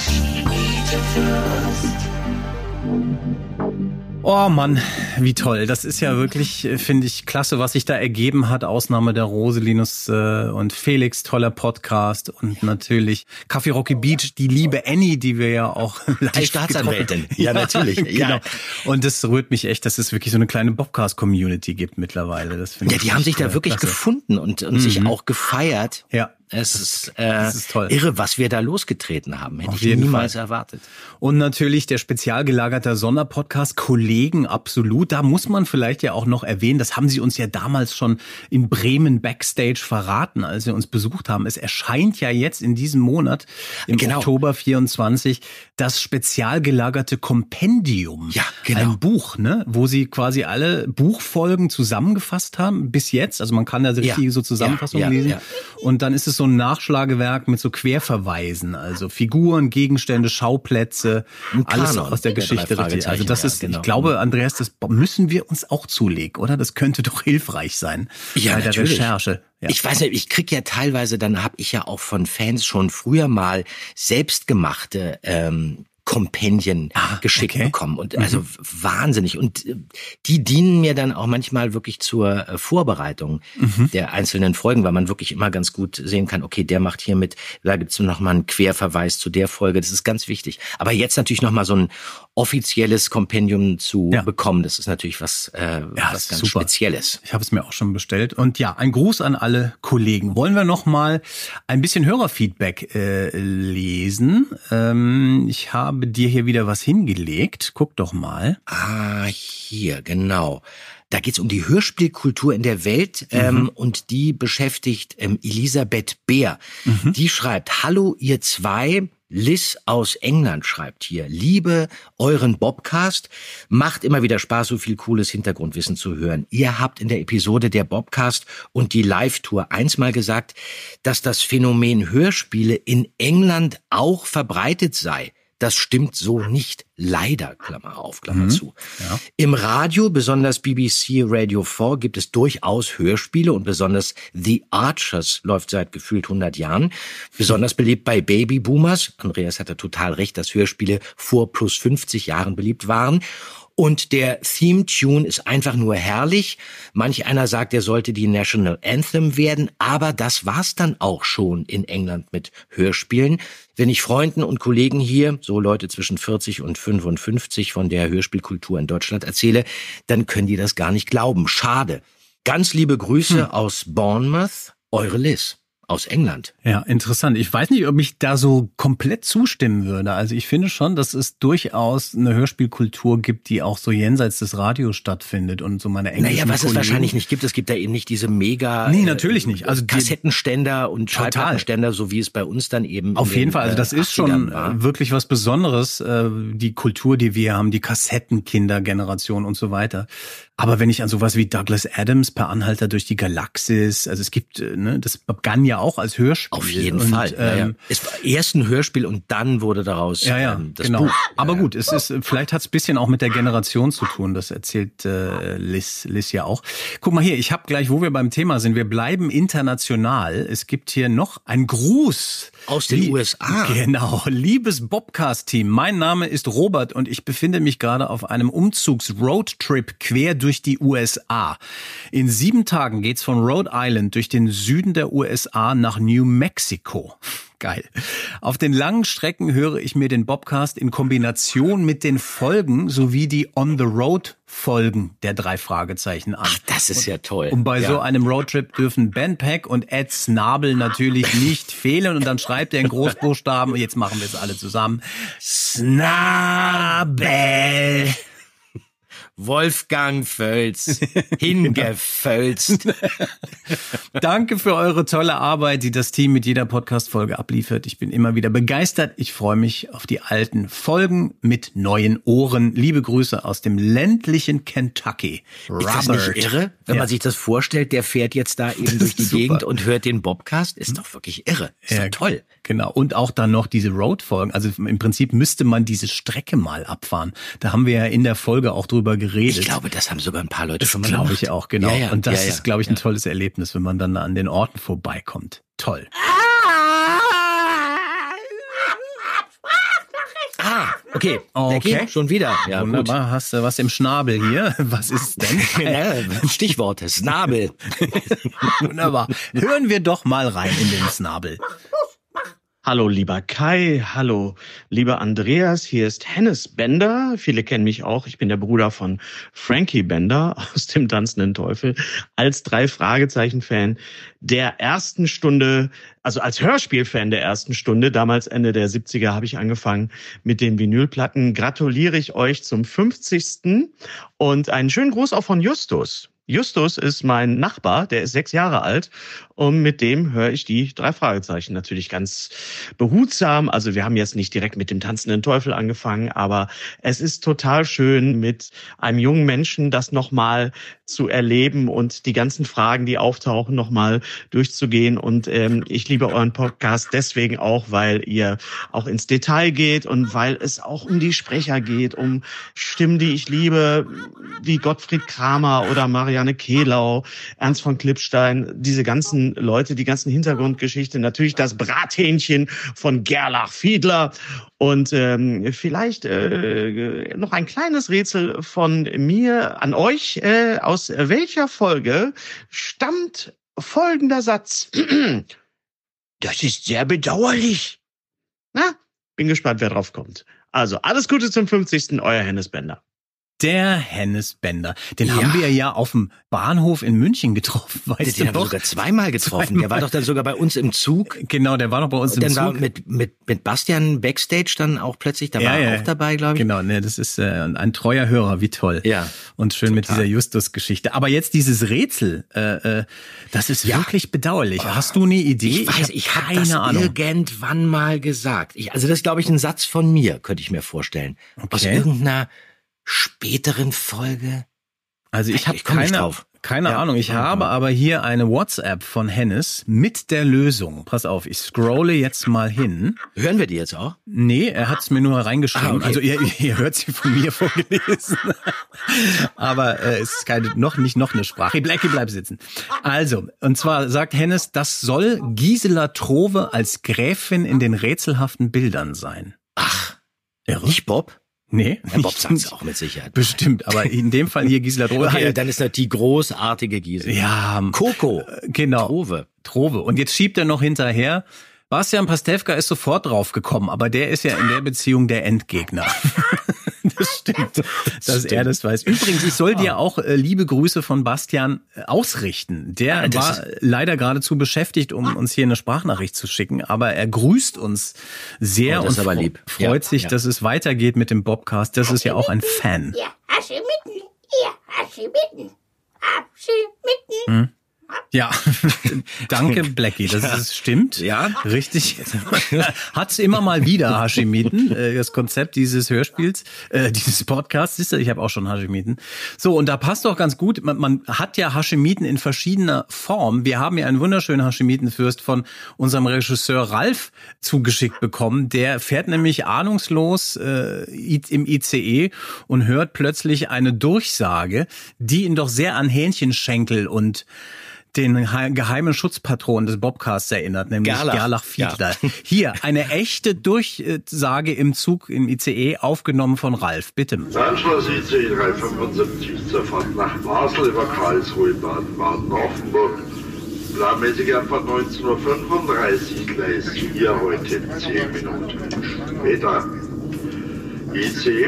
Oh Mann, wie toll. Das ist ja wirklich, finde ich, klasse, was sich da ergeben hat. Ausnahme der Rose, Linus und Felix, toller Podcast. Und natürlich Café Rocky Beach, die liebe Annie, die wir ja auch live die Staatsanwältin. Ja, natürlich. Genau. Ja. Und das rührt mich echt, dass es wirklich so eine kleine Bobcast-Community gibt mittlerweile. Das finde ich die haben sich da wirklich klasse. Gefunden und sich auch gefeiert. Ja. Es ist toll. Irre, was wir da losgetreten haben. Hätte Auf ich jeden niemals Fall erwartet. Und natürlich der spezial gelagerte Sonderpodcast Kollegen, absolut. Da muss man vielleicht ja auch noch erwähnen, das haben sie uns ja damals schon in Bremen Backstage verraten, als sie uns besucht haben. Es erscheint ja jetzt in diesem Monat, im Oktober 24, das spezial gelagerte Kompendium. Ja, genau. Ein Buch, ne, wo sie quasi alle Buchfolgen zusammengefasst haben bis jetzt. Also man kann da richtig so Zusammenfassungen lesen. Ja. Und dann ist es so ein Nachschlagewerk mit so Querverweisen, also Figuren, Gegenstände, Schauplätze, alles aus der Geschichte. Also das ist, ich glaube, Andreas, das müssen wir uns auch zulegen, oder? Das könnte doch hilfreich sein bei der Recherche. Ja. Ich weiß nicht, ich krieg ja teilweise, dann habe ich ja auch von Fans schon früher mal selbstgemachte Kompendien geschickt bekommen und also wahnsinnig und die dienen mir dann auch manchmal wirklich zur Vorbereitung der einzelnen Folgen, weil man wirklich immer ganz gut sehen kann, okay, der macht hier mit, da gibt's noch mal einen Querverweis zu der Folge, das ist ganz wichtig. Aber jetzt natürlich noch mal so ein offizielles Kompendium zu bekommen, das ist natürlich was ganz Spezielles. Ich habe es mir auch schon bestellt und ja, ein Gruß an alle Kollegen. Wollen wir noch mal ein bisschen Hörerfeedback lesen? Ich habe dir hier wieder was hingelegt. Guck doch mal. Hier, genau. Da geht's um die Hörspielkultur in der Welt und die beschäftigt Elisabeth Beer. Die schreibt, hallo ihr zwei, Liz aus England schreibt hier, liebe euren Bobcast, macht immer wieder Spaß, so viel cooles Hintergrundwissen zu hören. Ihr habt in der Episode der Bobcast und die Live-Tour einmal gesagt, dass das Phänomen Hörspiele in England auch verbreitet sei. Das stimmt so nicht. Leider, Klammer auf, Klammer zu. Ja. Im Radio, besonders BBC Radio 4, gibt es durchaus Hörspiele und besonders The Archers läuft seit gefühlt 100 Jahren. Besonders beliebt bei Babyboomers. Andreas hatte total recht, dass Hörspiele vor plus 50 Jahren beliebt waren. Und der Theme-Tune ist einfach nur herrlich. Manch einer sagt, er sollte die National Anthem werden, aber das war's dann auch schon in England mit Hörspielen. Wenn ich Freunden und Kollegen hier, so Leute zwischen 40 und 55 von der Hörspielkultur in Deutschland erzähle, dann können die das gar nicht glauben. Schade. Ganz liebe Grüße aus Bournemouth, eure Liz. Aus England. Ja, interessant. Ich weiß nicht, ob ich da so komplett zustimmen würde. Also ich finde schon, dass es durchaus eine Hörspielkultur gibt, die auch so jenseits des Radios stattfindet und so meine englischen Naja, was Kollegen. es wahrscheinlich nicht gibt, es gibt da eben nicht diese mega Nee, natürlich nicht. Also Kassettenständer und Schallplattenständer, so wie es bei uns dann eben auf jeden Fall, also das ist schon wirklich was Besonderes, die Kultur, die wir haben, die Kassettenkindergeneration und so weiter. Aber wenn ich an sowas wie Douglas Adams, Per Anhalter durch die Galaxis, also es gibt, das begann ja auch als Hörspiel. Auf jeden Fall. Es war erst ein Hörspiel und dann wurde daraus das Buch. Aber gut, es ist, vielleicht hat es ein bisschen auch mit der Generation zu tun, das erzählt Liz ja auch. Guck mal hier, ich habe gleich, wo wir beim Thema sind, wir bleiben international. Es gibt hier noch einen Gruß. Aus den USA. Genau, liebes Bobcast-Team, mein Name ist Robert und ich befinde mich gerade auf einem Umzugs-Roadtrip quer durch die USA. In 7 Tagen geht's von Rhode Island durch den Süden der USA nach New Mexico. Geil. Auf den langen Strecken höre ich mir den Bobcast in Kombination mit den Folgen sowie die On-the-Road-Folgen der 3 Fragezeichen an. Ach, das ist ja toll. Und bei so einem Roadtrip dürfen Ben Peck und Ed Snabel natürlich nicht fehlen. Und dann schreibt er in Großbuchstaben, und jetzt machen wir es alle zusammen, Snabel. Wolfgang Völz, hingefölzt. Danke für eure tolle Arbeit, die das Team mit jeder Podcast-Folge abliefert. Ich bin immer wieder begeistert. Ich freue mich auf die alten Folgen mit neuen Ohren. Liebe Grüße aus dem ländlichen Kentucky. Ist das nicht irre? Wenn man sich das vorstellt, der fährt jetzt da eben durch die Gegend und hört den Bobcast. Ist doch wirklich irre. Ist doch toll. Genau. Und auch dann noch diese Road-Folgen. Also im Prinzip müsste man diese Strecke mal abfahren. Da haben wir ja in der Folge auch drüber geredet. Ich glaube, das haben sogar ein paar Leute schon mal gemacht. Glaube ich auch, genau. Ja, und das ist, glaube ich, ein tolles Erlebnis, wenn man dann an den Orten vorbeikommt. Toll. Okay. Schon wieder. Ja, wunderbar. Gut. Hast du was im Schnabel hier? Was ist denn? Stichworte, Snabel. Wunderbar. Hören wir doch mal rein in den Snabel. Hallo lieber Kai, hallo lieber Andreas, hier ist Hennes Bender. Viele kennen mich auch, ich bin der Bruder von Frankie Bender aus dem Tanzenden Teufel. Als 3 Fragezeichen-Fan der ersten Stunde, also als Hörspiel-Fan der ersten Stunde, damals Ende der 70er habe ich angefangen mit den Vinylplatten, gratuliere ich euch zum 50. Und einen schönen Gruß auch von Justus. Justus ist mein Nachbar, der ist 6 Jahre alt und mit dem höre ich die 3 Fragezeichen natürlich ganz behutsam. Also wir haben jetzt nicht direkt mit dem Tanzenden Teufel angefangen, aber es ist total schön, mit einem jungen Menschen das nochmal zu erleben und die ganzen Fragen, die auftauchen, nochmal durchzugehen. Und ich liebe euren Podcast deswegen auch, weil ihr auch ins Detail geht und weil es auch um die Sprecher geht, um Stimmen, die ich liebe, wie Gottfried Kramer oder Marianne Kehlau, Ernst von Klippstein, diese ganzen Leute, die ganzen Hintergrundgeschichte, natürlich das Brathähnchen von Gerlach Fiedler und vielleicht noch ein kleines Rätsel von mir an euch. Aus welcher Folge stammt folgender Satz? Das ist sehr bedauerlich. Na, bin gespannt, wer drauf kommt. Also, alles Gute zum 50. Euer Hennes Bender. Der Hennes Bender. Den haben wir ja auf dem Bahnhof in München getroffen. Weißt den du haben wir sogar zweimal getroffen. Der war doch dann sogar bei uns im Zug. Genau, der war doch bei uns im Zug. Dann war mit Bastian Backstage dann auch plötzlich, da war er auch dabei, glaube ich. Genau, ne, das ist ein treuer Hörer, wie toll. Ja. Und schön total. Mit dieser Justus-Geschichte. Aber jetzt dieses Rätsel, das ist wirklich bedauerlich. Hast du eine Idee? Ich habe das irgendwann mal gesagt. Also das ist, glaube ich, ein Satz von mir, könnte ich mir vorstellen. Okay. Aus irgendeiner späteren Folge. Also ich habe komm nicht drauf. Keine Ahnung. Ich habe aber hier eine WhatsApp von Hennes mit der Lösung. Pass auf, ich scrolle jetzt mal hin. Hören wir die jetzt auch? Nee, er hat es mir nur reingeschrieben. Okay. Also ihr hört sie von mir vorgelesen. Aber es ist noch eine Sprache. Blackie, bleib sitzen. Also, und zwar sagt Hennes, das soll Gisela Trove als Gräfin in den rätselhaften Bildern sein. Ach, irre. Nicht Bob? Nee. Herr Bob sagt es auch mit Sicherheit. Bestimmt, aber in dem Fall hier Gisela Trove. Okay, dann ist das die großartige Gisela. Ja. Coco. Genau. Trove. Und jetzt schiebt er noch hinterher. Bastian Pastewka ist sofort drauf gekommen, aber der ist ja in der Beziehung der Endgegner. Das stimmt, dass er das weiß. Übrigens, ich soll dir auch liebe Grüße von Bastian ausrichten. Der war leider geradezu beschäftigt, um uns hier eine Sprachnachricht zu schicken, aber er grüßt uns sehr und freut sich, dass es weitergeht mit dem Bobcast. Das ist ja auch ein Fan. Ja, Asche mitten. Ja, Asche mitten. Asche mitten. Ja, danke Blackie, das stimmt. Ja, richtig. Hat's immer mal wieder Hashimiten, das Konzept dieses Hörspiels, dieses Podcasts. Siehst du, ich habe auch schon Hashimiten. So, und da passt doch ganz gut, man hat ja Hashimiten in verschiedener Form. Wir haben ja einen wunderschönen Hashimitenfürst von unserem Regisseur Ralf zugeschickt bekommen. Der fährt nämlich ahnungslos im ICE und hört plötzlich eine Durchsage, die ihn doch sehr an Hähnchenschenkel und den geheimen Schutzpatron des Bobcasts erinnert, nämlich Gerlach Fiedler. Ja. Hier, eine echte Durchsage im Zug, im ICE, aufgenommen von Ralf. Bitte. Anschluss ICE 375 zur Fahrt nach Basel über Karlsruhe, Baden-Baden, Offenburg. Planmäßige Abfahrt 19:35 Uhr, Gleis 4, heute 10 Minuten später. ICE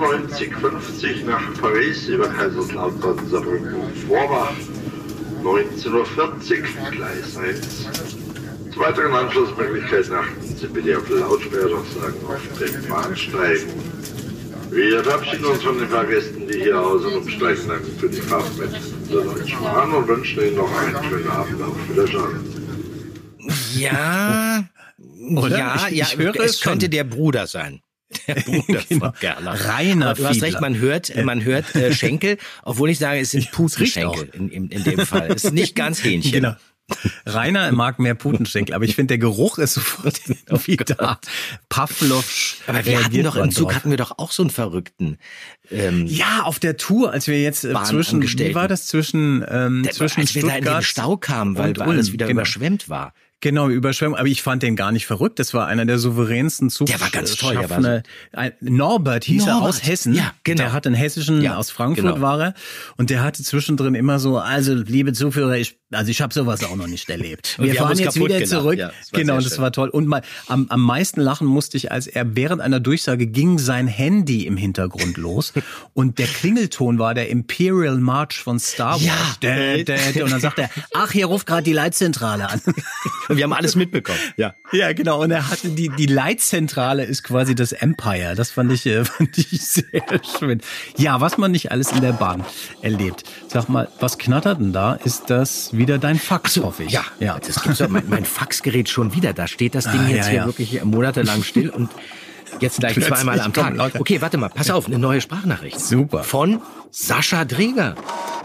9550 nach Paris über Kaiserslautern, Saarbrücken, Vorbach. 19:40 Uhr, Gleis 1. Zu weiteren Anschlussmöglichkeiten achten Sie bitte auf Lautsprecher sagen auf dem Bahnsteigen. Wir verabschieden uns von den Fahrgästen, die hier aus- und umsteigen, danken für die Fahrt mit der Deutschen Bahn und wünschen Ihnen noch einen schönen Abend. Auf Wiedersehen. Ja, oder? Ich höre es könnte der Bruder sein. Der Bruder von Gerlach. Rainer Du hast recht, man hört Schenkel, obwohl ich sage, es sind Putenschenkel in dem Fall. Es ist nicht ganz Hähnchen. Genau. Rainer mag mehr Putenschenkel, aber ich finde, der Geruch ist sofort wieder Pavlovsch. Aber wir hatten doch im Zug auch so einen Verrückten. Ja, auf der Tour, als wir jetzt wie war das zwischen als Stuttgart wir da in den Stau kamen, weil alles wieder überschwemmt war. Genau, Überschwemmung. Aber ich fand den gar nicht verrückt. Das war einer der souveränsten Der war ganz toll. Norbert hieß er, aus Hessen. Ja, genau. Der hat einen hessischen, aus Frankfurt war er. Und der hatte zwischendrin immer so, also liebe Zuhörer, ich habe sowas auch noch nicht erlebt. Wir fahren jetzt wieder zurück. Ja, genau, das war toll. Und am meisten lachen musste ich, als er während einer Durchsage ging sein Handy im Hintergrund los. Und der Klingelton war der Imperial March von Star Wars. Ja. Und dann sagt er, ach, hier ruft gerade die Leitzentrale an. Wir haben alles mitbekommen. Ja, genau. Und er hatte die Leitzentrale ist quasi das Empire. Das fand ich sehr schön. Ja, was man nicht alles in der Bahn erlebt. Sag mal, was knattert denn da? Ist das wieder dein Fax, hoffe ich? Ja. Das gibt's doch. Mein Faxgerät schon wieder. Da steht das Ding jetzt hier wirklich monatelang still und jetzt gleich zweimal am Tag. Okay, warte mal. Pass auf, eine neue Sprachnachricht. Super. Von Sascha Dreger.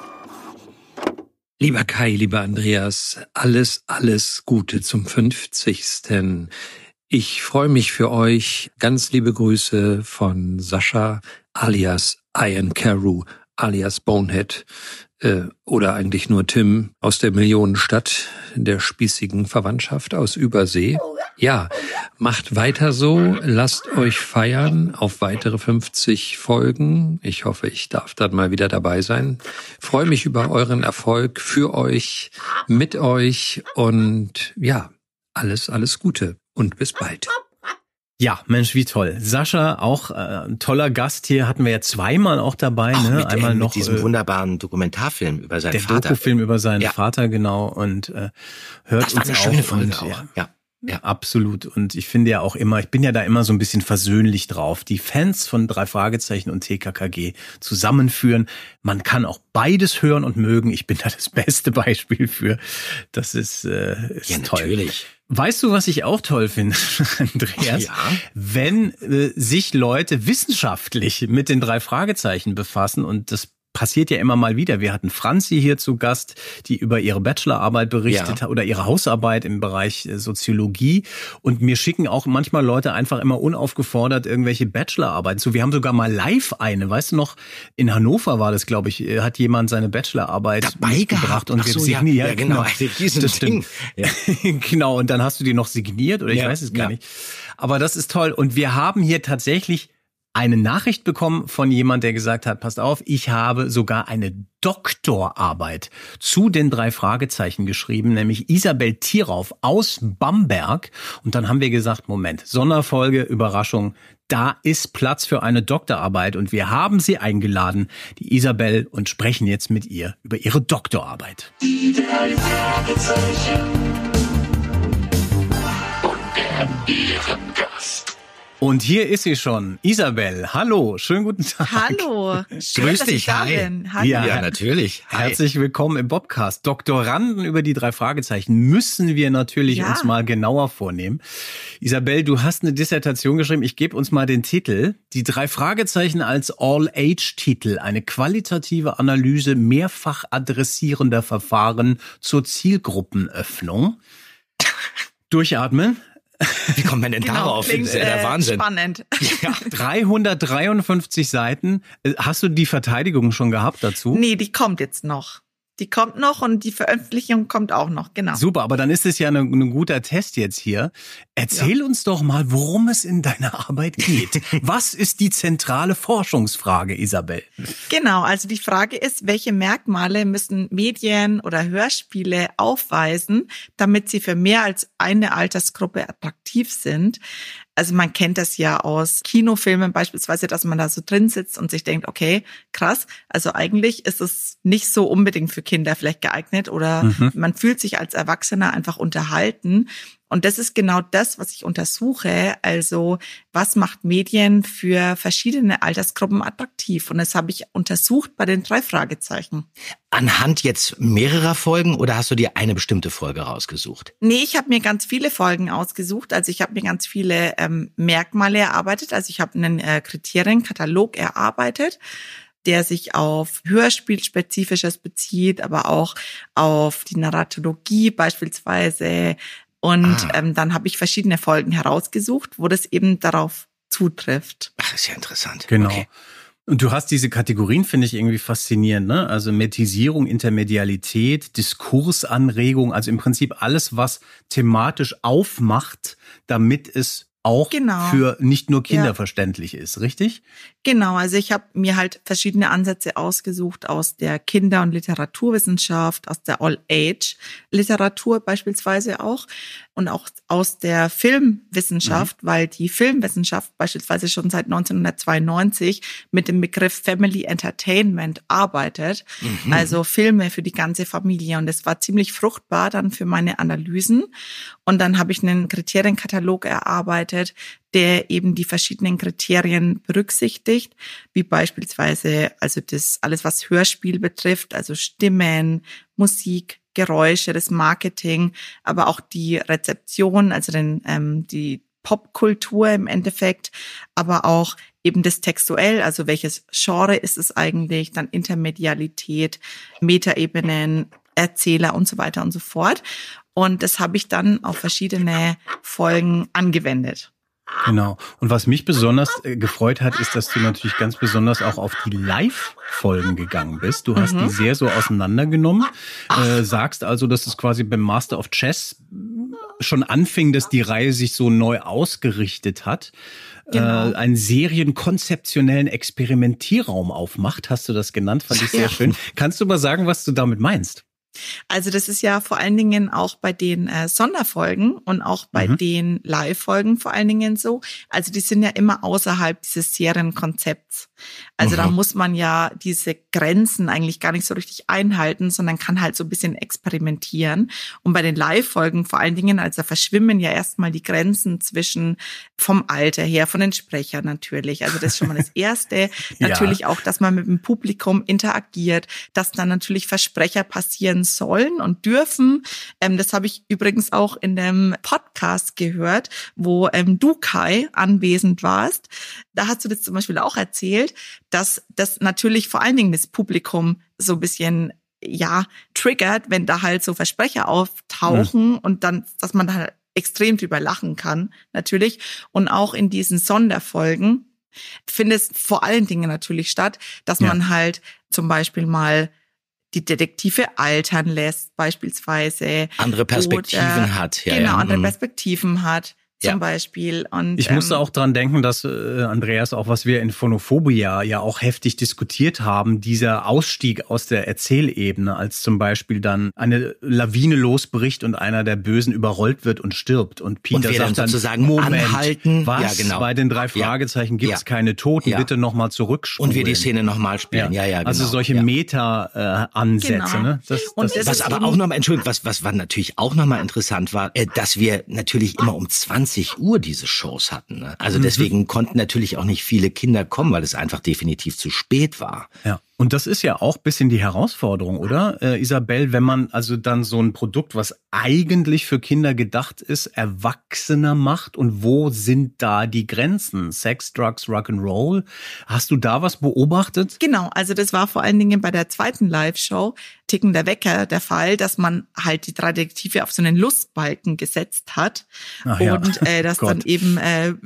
Lieber Kai, lieber Andreas, alles Gute zum 50. Ich freue mich für euch. Ganz liebe Grüße von Sascha alias Ian Carew alias Bonehead oder eigentlich nur Tim aus der Millionenstadt der spießigen Verwandtschaft aus Übersee. Ja, macht weiter so, lasst euch feiern auf weitere 50 Folgen. Ich hoffe, ich darf dann mal wieder dabei sein. Freue mich über euren Erfolg, für euch, mit euch und ja, alles Gute und bis bald. Ja, Mensch, wie toll. Sascha, auch ein toller Gast hier, hatten wir ja zweimal auch dabei. Ne? Einmal noch mit diesem wunderbaren Dokumentarfilm über seinen Vater. Der Dokufilm über seinen Vater, genau. Und hört das war uns eine auch. Schöne Folge auch. Ja, absolut. Und ich finde ja auch immer, ich bin ja da immer so ein bisschen versöhnlich drauf. Die Fans von 3 Fragezeichen und TKKG zusammenführen. Man kann auch beides hören und mögen. Ich bin da das beste Beispiel für. Das ist toll. Natürlich. Weißt du, was ich auch toll finde, Andreas? Ja. Wenn sich Leute wissenschaftlich mit den 3 Fragezeichen befassen und das passiert ja immer mal wieder. Wir hatten Franzi hier zu Gast, die über ihre Bachelorarbeit berichtet hat oder ihre Hausarbeit im Bereich Soziologie. Und mir schicken auch manchmal Leute einfach immer unaufgefordert irgendwelche Bachelorarbeiten zu. Wir haben sogar mal live eine, weißt du noch, in Hannover war das, glaube ich, hat jemand seine Bachelorarbeit mitgebracht und wir signiert. Ja, genau. Das stimmt. Ja. Genau, und dann hast du die noch signiert oder ich weiß es gar nicht. Aber das ist toll. Und wir haben hier tatsächlich eine Nachricht bekommen von jemand, der gesagt hat, passt auf, ich habe sogar eine Doktorarbeit zu den 3 Fragezeichen geschrieben, nämlich Isabel Thierauf aus Bamberg. Und dann haben wir gesagt, Moment, Sonderfolge, Überraschung, da ist Platz für eine Doktorarbeit. Und wir haben sie eingeladen, die Isabel, und sprechen jetzt mit ihr über ihre Doktorarbeit. Die 3 Fragezeichen und ihren Gast. Und hier ist sie schon, Isabel. Hallo, schönen guten Tag. Hallo, schön, Grüß dass dich, ich da hi. bin. Hallo. Ja, natürlich. Hi. Herzlich willkommen im Bobcast. Doktoranden über die 3 Fragezeichen müssen wir natürlich uns mal genauer vornehmen. Isabel, du hast eine Dissertation geschrieben. Ich gebe uns mal den Titel. Die 3 Fragezeichen als All-Age-Titel. Eine qualitative Analyse mehrfach adressierender Verfahren zur Zielgruppenöffnung. Durchatmen. Wie kommt man denn darauf? Klingt, Das ist ja der Wahnsinn. Spannend. Ja, 353 Seiten. Hast du die Verteidigung schon gehabt dazu? Nee, die kommt jetzt noch. Die kommt noch und die Veröffentlichung kommt auch noch, genau. Super, aber dann ist es ja ein guter Test jetzt hier. Erzähl uns doch mal, worum es in deiner Arbeit geht. Was ist die zentrale Forschungsfrage, Isabel? Genau, also die Frage ist, welche Merkmale müssen Medien oder Hörspiele aufweisen, damit sie für mehr als eine Altersgruppe attraktiv sind? Also man kennt das ja aus Kinofilmen beispielsweise, dass man da so drin sitzt und sich denkt, okay, krass, also eigentlich ist es nicht so unbedingt für Kinder vielleicht geeignet oder man fühlt sich als Erwachsener einfach unterhalten. Und das ist genau das, was ich untersuche. Also was macht Medien für verschiedene Altersgruppen attraktiv? Und das habe ich untersucht bei den 3 Fragezeichen. Anhand jetzt mehrerer Folgen oder hast du dir eine bestimmte Folge rausgesucht? Nee, ich habe mir ganz viele Folgen ausgesucht. Also ich habe mir ganz viele Merkmale erarbeitet. Also ich habe einen Kriterienkatalog erarbeitet, der sich auf Hörspielspezifisches bezieht, aber auch auf die Narratologie beispielsweise. Und dann habe ich verschiedene Folgen herausgesucht, wo das eben darauf zutrifft. Ach, ist ja interessant. Genau. Okay. Und du hast diese Kategorien, finde ich irgendwie faszinierend, ne? Also Metisierung, Intermedialität, Diskursanregung, also im Prinzip alles, was thematisch aufmacht, damit es auch für nicht nur Kinder verständlich ist, richtig? Genau, also ich habe mir halt verschiedene Ansätze ausgesucht aus der Kinder- und Literaturwissenschaft, aus der All-Age-Literatur beispielsweise auch und auch aus der Filmwissenschaft, weil die Filmwissenschaft beispielsweise schon seit 1992 mit dem Begriff Family Entertainment arbeitet, also Filme für die ganze Familie, und das war ziemlich fruchtbar dann für meine Analysen. Und dann habe ich einen Kriterienkatalog erarbeitet, der eben die verschiedenen Kriterien berücksichtigt, wie beispielsweise also das alles, was Hörspiel betrifft, also Stimmen, Musik, Geräusche, das Marketing, aber auch die Rezeption, also die Popkultur im Endeffekt, aber auch eben das textuell, also welches Genre ist es eigentlich, dann Intermedialität, Metaebenen, Erzähler und so weiter und so fort. Und das habe ich dann auf verschiedene Folgen angewendet. Genau. Und was mich besonders gefreut hat, ist, dass du natürlich ganz besonders auch auf die Live-Folgen gegangen bist. Du hast die sehr so auseinandergenommen. Sagst also, dass es quasi beim Master of Chess schon anfing, dass die Reihe sich so neu ausgerichtet hat. Genau. Einen serienkonzeptionellen Experimentierraum aufmacht, hast du das genannt, fand ich sehr schön. Kannst du mal sagen, was du damit meinst? Also das ist ja vor allen Dingen auch bei den Sonderfolgen und auch bei den Live-Folgen vor allen Dingen so. Also die sind ja immer außerhalb dieses Serienkonzepts. Also da muss man ja diese Grenzen eigentlich gar nicht so richtig einhalten, sondern kann halt so ein bisschen experimentieren. Und bei den Live-Folgen vor allen Dingen, also da verschwimmen ja erstmal die Grenzen zwischen vom Alter her, von den Sprechern natürlich. Also das ist schon mal das Erste. Natürlich auch, dass man mit dem Publikum interagiert, dass dann natürlich Versprecher passieren sollen und dürfen. Das habe ich übrigens auch in dem Podcast gehört, wo du, Kai, anwesend warst. Da hast du das zum Beispiel auch erzählt, dass das natürlich vor allen Dingen das Publikum so ein bisschen triggert, wenn da halt so Versprecher auftauchen und dann, dass man da extrem drüber lachen kann, natürlich. Und auch in diesen Sonderfolgen findet es vor allen Dingen natürlich statt, dass man halt zum Beispiel mal die Detektive altern lässt, beispielsweise. Andere Perspektiven hat. Andere Perspektiven hat. Zum Beispiel. Und ich musste auch dran denken, dass, Andreas, auch was wir in Phonophobia ja auch heftig diskutiert haben, dieser Ausstieg aus der Erzählebene, als zum Beispiel dann eine Lawine losbricht und einer der Bösen überrollt wird und stirbt. Und Peter sagt dann, sozusagen Moment, anhalten. was? Ja, genau. Bei den 3 Fragezeichen gibt's keine Toten, bitte nochmal zurückspulen. Und wir die Szene nochmal spielen. Ja, genau. Also solche Meta-Ansätze. Ne? Was aber auch nochmal, Entschuldigung, was natürlich auch nochmal interessant war, dass wir natürlich immer um 20 Uhr diese Shows hatten. Ne? Also deswegen konnten natürlich auch nicht viele Kinder kommen, weil es einfach definitiv zu spät war. Ja. Und das ist ja auch ein bisschen die Herausforderung, oder, Isabel, wenn man also dann so ein Produkt, was eigentlich für Kinder gedacht ist, erwachsener macht, und wo sind da die Grenzen? Sex, Drugs, Rock'n'Roll? Hast du da was beobachtet? Genau, also das war vor allen Dingen bei der zweiten Live-Show Ticken der Wecker der Fall, dass man halt die 3 Detektive auf so einen Lustbalken gesetzt hat und dass dann eben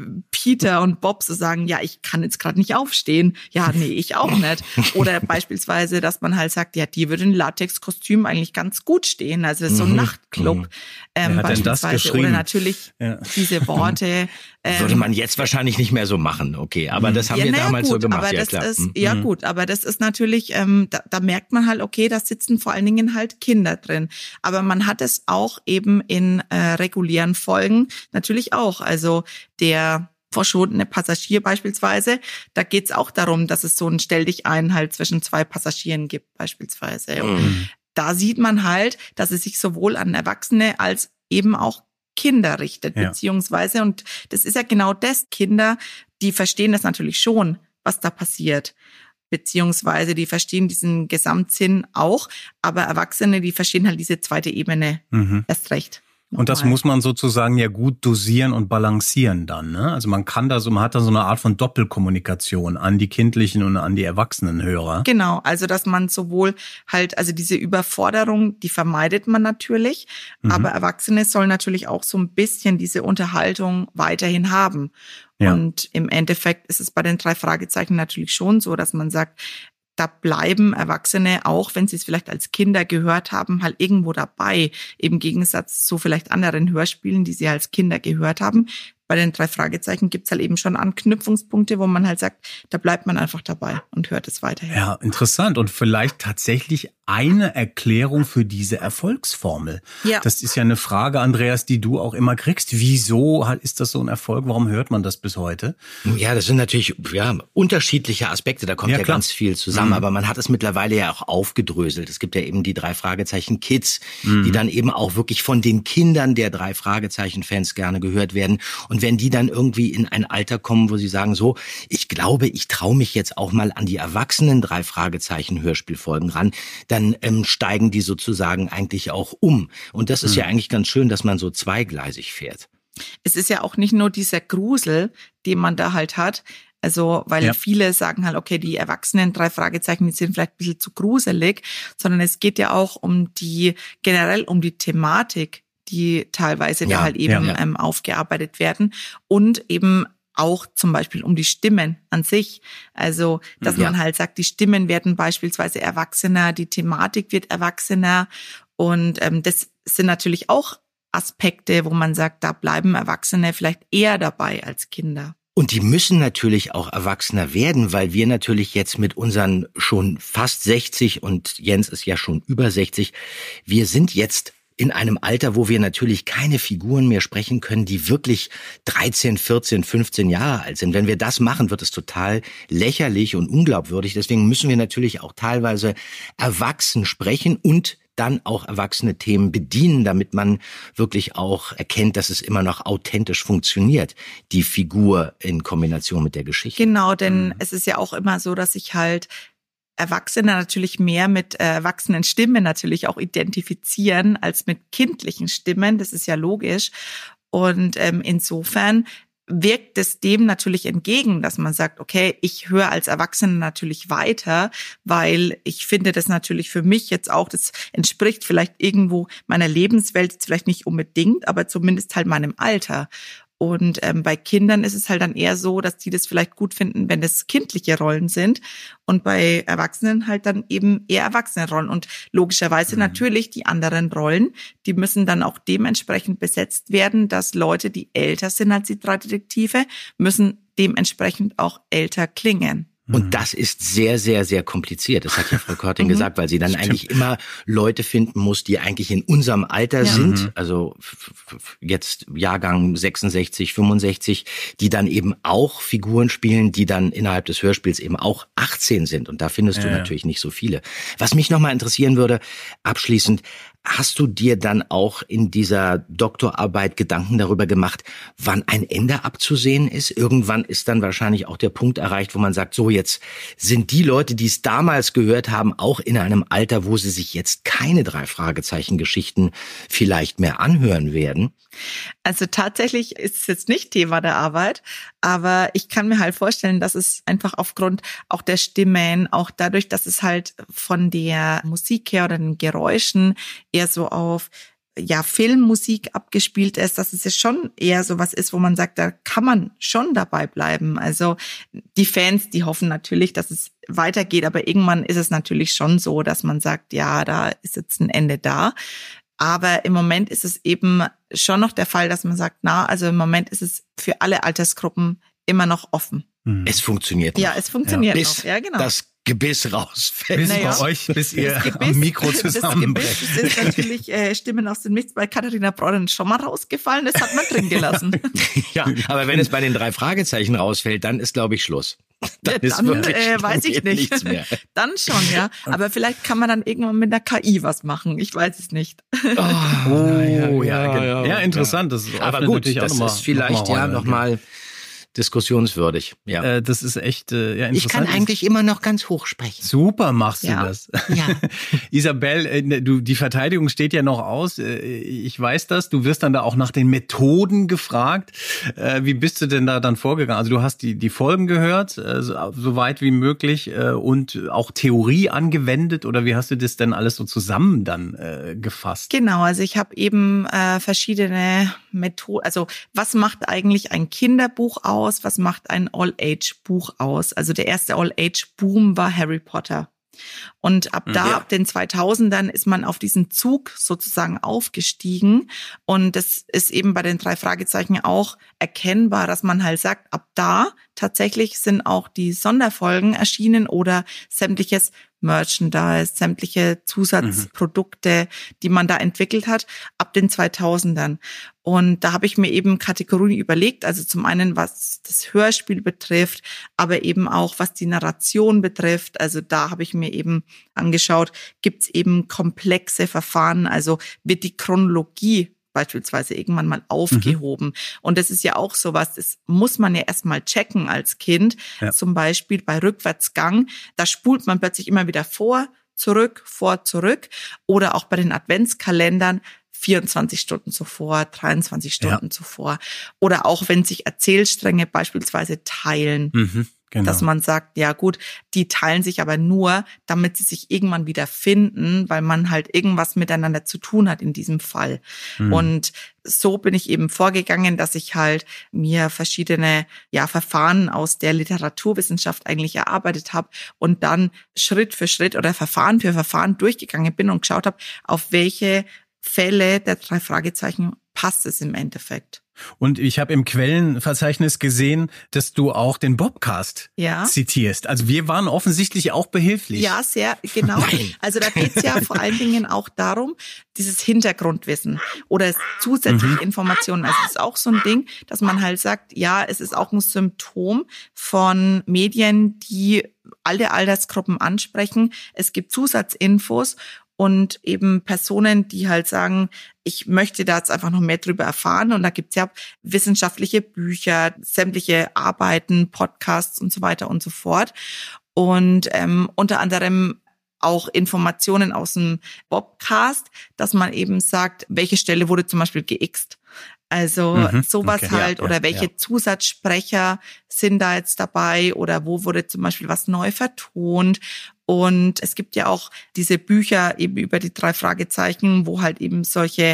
Peter und Bob so sagen, ja, ich kann jetzt gerade nicht aufstehen. Ja, nee, ich auch nicht. Oder beispielsweise, dass man halt sagt, ja, die würde in Latexkostüm eigentlich ganz gut stehen. Also das ist so ein Nachtclub beispielsweise. Oder natürlich diese Worte. Würde man jetzt wahrscheinlich nicht mehr so machen, okay. Aber das haben wir damals so gemacht, aber ja das klar. Ist, gut, aber das ist natürlich, da merkt man halt, okay, da sitzen vor allen Dingen halt Kinder drin. Aber man hat es auch eben in regulären Folgen natürlich auch. Also der verschwundene Passagier beispielsweise, da geht's auch darum, dass es so ein Stell-dich-ein halt zwischen 2 Passagieren gibt beispielsweise. Und da sieht man halt, dass es sich sowohl an Erwachsene als eben auch Kinder richtet, beziehungsweise, und das ist ja genau das, Kinder, die verstehen das natürlich schon, was da passiert, beziehungsweise die verstehen diesen Gesamtsinn auch, aber Erwachsene, die verstehen halt diese zweite Ebene erst recht. Und das muss man sozusagen ja gut dosieren und balancieren dann, ne? Also man hat da so eine Art von Doppelkommunikation an die kindlichen und an die erwachsenen Hörer. Genau, also dass man sowohl halt, also diese Überforderung, die vermeidet man natürlich, aber Erwachsene sollen natürlich auch so ein bisschen diese Unterhaltung weiterhin haben. Ja. Und im Endeffekt ist es bei den 3 Fragezeichen natürlich schon so, dass man sagt, da bleiben Erwachsene, auch wenn sie es vielleicht als Kinder gehört haben, halt irgendwo dabei. Im Gegensatz zu vielleicht anderen Hörspielen, die sie als Kinder gehört haben. Bei den 3 Fragezeichen gibt's halt eben schon Anknüpfungspunkte, wo man halt sagt, da bleibt man einfach dabei und hört es weiterhin. Ja, interessant. Und vielleicht tatsächlich eine Erklärung für diese Erfolgsformel. Ja. Das ist ja eine Frage, Andreas, die du auch immer kriegst. Wieso ist das so ein Erfolg? Warum hört man das bis heute? Ja, das sind natürlich unterschiedliche Aspekte. Da kommt ja ganz viel zusammen. Aber man hat es mittlerweile ja auch aufgedröselt. Es gibt ja eben die 3 Fragezeichen Kids, die dann eben auch wirklich von den Kindern der 3 Fragezeichen-Fans gerne gehört werden. Und wenn die dann irgendwie in ein Alter kommen, wo sie sagen, so, ich glaube, ich traue mich jetzt auch mal an die erwachsenen 3 Fragezeichen-Hörspielfolgen ran, dann steigen die sozusagen eigentlich auch um. Und das ist ja eigentlich ganz schön, dass man so zweigleisig fährt. Es ist ja auch nicht nur dieser Grusel, den man da halt hat. Also, weil viele sagen halt, okay, die erwachsenen 3 Fragezeichen, die sind vielleicht ein bisschen zu gruselig, sondern es geht ja auch generell um die Thematik, die teilweise da halt eben aufgearbeitet werden, und eben auch zum Beispiel um die Stimmen an sich. Also, dass man halt sagt, die Stimmen werden beispielsweise erwachsener, die Thematik wird erwachsener, und das sind natürlich auch Aspekte, wo man sagt, da bleiben Erwachsene vielleicht eher dabei als Kinder. Und die müssen natürlich auch erwachsener werden, weil wir natürlich jetzt mit unseren schon fast 60, und Jens ist ja schon über 60, wir sind jetzt in einem Alter, wo wir natürlich keine Figuren mehr sprechen können, die wirklich 13, 14, 15 Jahre alt sind. Wenn wir das machen, wird es total lächerlich und unglaubwürdig. Deswegen müssen wir natürlich auch teilweise erwachsen sprechen und dann auch erwachsene Themen bedienen, damit man wirklich auch erkennt, dass es immer noch authentisch funktioniert, die Figur in Kombination mit der Geschichte. Genau, denn es ist ja auch immer so, dass sich halt Erwachsene natürlich mehr mit erwachsenen Stimmen natürlich auch identifizieren als mit kindlichen Stimmen. Das ist ja logisch. Und insofern wirkt es dem natürlich entgegen, dass man sagt, okay, ich höre als Erwachsene natürlich weiter, weil ich finde das natürlich für mich jetzt auch, das entspricht vielleicht irgendwo meiner Lebenswelt, jetzt vielleicht nicht unbedingt, aber zumindest halt meinem Alter. Und bei Kindern ist es halt dann eher so, dass die das vielleicht gut finden, wenn das kindliche Rollen sind. Und bei Erwachsenen halt dann eben eher erwachsene Rollen. Und logischerweise natürlich die anderen Rollen, die müssen dann auch dementsprechend besetzt werden, dass Leute, die älter sind als die 3 Detektive, müssen dementsprechend auch älter klingen. Und das ist sehr, sehr, sehr kompliziert. Das hat ja Frau Körting gesagt, weil sie dann eigentlich immer Leute finden muss, die eigentlich in unserem Alter sind. Also jetzt Jahrgang 66, 65, die dann eben auch Figuren spielen, die dann innerhalb des Hörspiels eben auch 18 sind. Und da findest du natürlich nicht so viele. Was mich nochmal interessieren würde, abschließend, hast du dir dann auch in dieser Doktorarbeit Gedanken darüber gemacht, wann ein Ende abzusehen ist? Irgendwann ist dann wahrscheinlich auch der Punkt erreicht, wo man sagt, so jetzt sind die Leute, die es damals gehört haben, auch in einem Alter, wo sie sich jetzt keine 3-Fragezeichen-Geschichten vielleicht mehr anhören werden? Also tatsächlich ist es jetzt nicht Thema der Arbeit, aber ich kann mir halt vorstellen, dass es einfach aufgrund auch der Stimmen, auch dadurch, dass es halt von der Musik her oder den Geräuschen eher so auf Filmmusik abgespielt ist, dass es ja schon eher so was ist, wo man sagt, da kann man schon dabei bleiben. Also die Fans, die hoffen natürlich, dass es weitergeht, aber irgendwann ist es natürlich schon so, dass man sagt, ja, da ist jetzt ein Ende da. Aber im Moment ist es eben schon noch der Fall, dass man sagt, also im Moment ist es für alle Altersgruppen immer noch offen. Es funktioniert noch. Ja, es funktioniert bis noch. Ja, genau. Das Gebiss rausfällt. Bis ihr am Mikro zusammenbrecht. Das Gebiss sind natürlich Stimmen aus dem Nichts bei Katharina Brodern schon mal rausgefallen. Das hat man drin gelassen. Ja, aber wenn es bei den 3 Fragezeichen rausfällt, dann ist, glaube ich, Schluss. Dann weiß ich nicht. Nichts mehr. Dann schon, ja. Aber vielleicht kann man dann irgendwann mit einer KI was machen. Ich weiß es nicht. Ja, interessant. Das aber gut, das ist vielleicht nochmal diskussionswürdig. Ja. Das ist echt interessant. Ich kann eigentlich immer noch ganz hoch sprechen. Super machst du das. Ja. Isabel, die Verteidigung steht ja noch aus. Ich weiß das. Du wirst dann da auch nach den Methoden gefragt. Wie bist du denn da dann vorgegangen? Also du hast die Folgen gehört, so weit wie möglich, und auch Theorie angewendet, oder wie hast du das denn alles so zusammen dann gefasst? Genau, also ich habe eben verschiedene Methoden. Also was macht eigentlich ein Kinderbuch aus? Was macht ein All-Age-Buch aus? Also der erste All-Age-Boom war Harry Potter. Und ab den 2000ern ist man auf diesen Zug sozusagen aufgestiegen. Und das ist eben bei den 3 Fragezeichen auch erkennbar, dass man halt sagt, ab da tatsächlich sind auch die Sonderfolgen erschienen oder sämtliches Merchandise, sämtliche Zusatzprodukte, die man da entwickelt hat, ab den 2000ern. Und da habe ich mir eben Kategorien überlegt, also zum einen, was das Hörspiel betrifft, aber eben auch, was die Narration betrifft. Also da habe ich mir eben angeschaut, gibt es eben komplexe Verfahren, also wird die Chronologie beispielsweise irgendwann mal aufgehoben. Und das ist ja auch sowas, das muss man ja erstmal checken als Kind. Ja. Zum Beispiel bei Rückwärtsgang, da spult man plötzlich immer wieder vor, zurück. Oder auch bei den Adventskalendern 24 Stunden zuvor, 23 Stunden zuvor. Oder auch wenn sich Erzählstränge beispielsweise teilen. Genau. Dass man sagt, ja gut, die teilen sich aber nur, damit sie sich irgendwann wieder finden, weil man halt irgendwas miteinander zu tun hat in diesem Fall. Und so bin ich eben vorgegangen, dass ich halt mir verschiedene Verfahren aus der Literaturwissenschaft eigentlich erarbeitet habe und dann Schritt für Schritt oder Verfahren für Verfahren durchgegangen bin und geschaut habe, auf welche Fälle der 3 Fragezeichen passt es im Endeffekt. Und ich habe im Quellenverzeichnis gesehen, dass du auch den Bobcast zitierst. Also wir waren offensichtlich auch behilflich. Ja, sehr, genau. Nein. Also da geht's ja vor allen Dingen auch darum, dieses Hintergrundwissen oder zusätzliche Informationen. Also es ist auch so ein Ding, dass man halt sagt, ja, es ist auch ein Symptom von Medien, die alle Altersgruppen ansprechen. Es gibt Zusatzinfos. Und eben Personen, die halt sagen, ich möchte da jetzt einfach noch mehr drüber erfahren. Und da gibt's ja wissenschaftliche Bücher, sämtliche Arbeiten, Podcasts und so weiter und so fort. und unter anderem auch Informationen aus dem Bobcast, dass man eben sagt, welche Stelle wurde zum Beispiel geixt. Also sowas halt oder welche Zusatzsprecher sind da jetzt dabei oder wo wurde zum Beispiel was neu vertont. Und es gibt ja auch diese Bücher eben über die 3 Fragezeichen, wo halt eben solche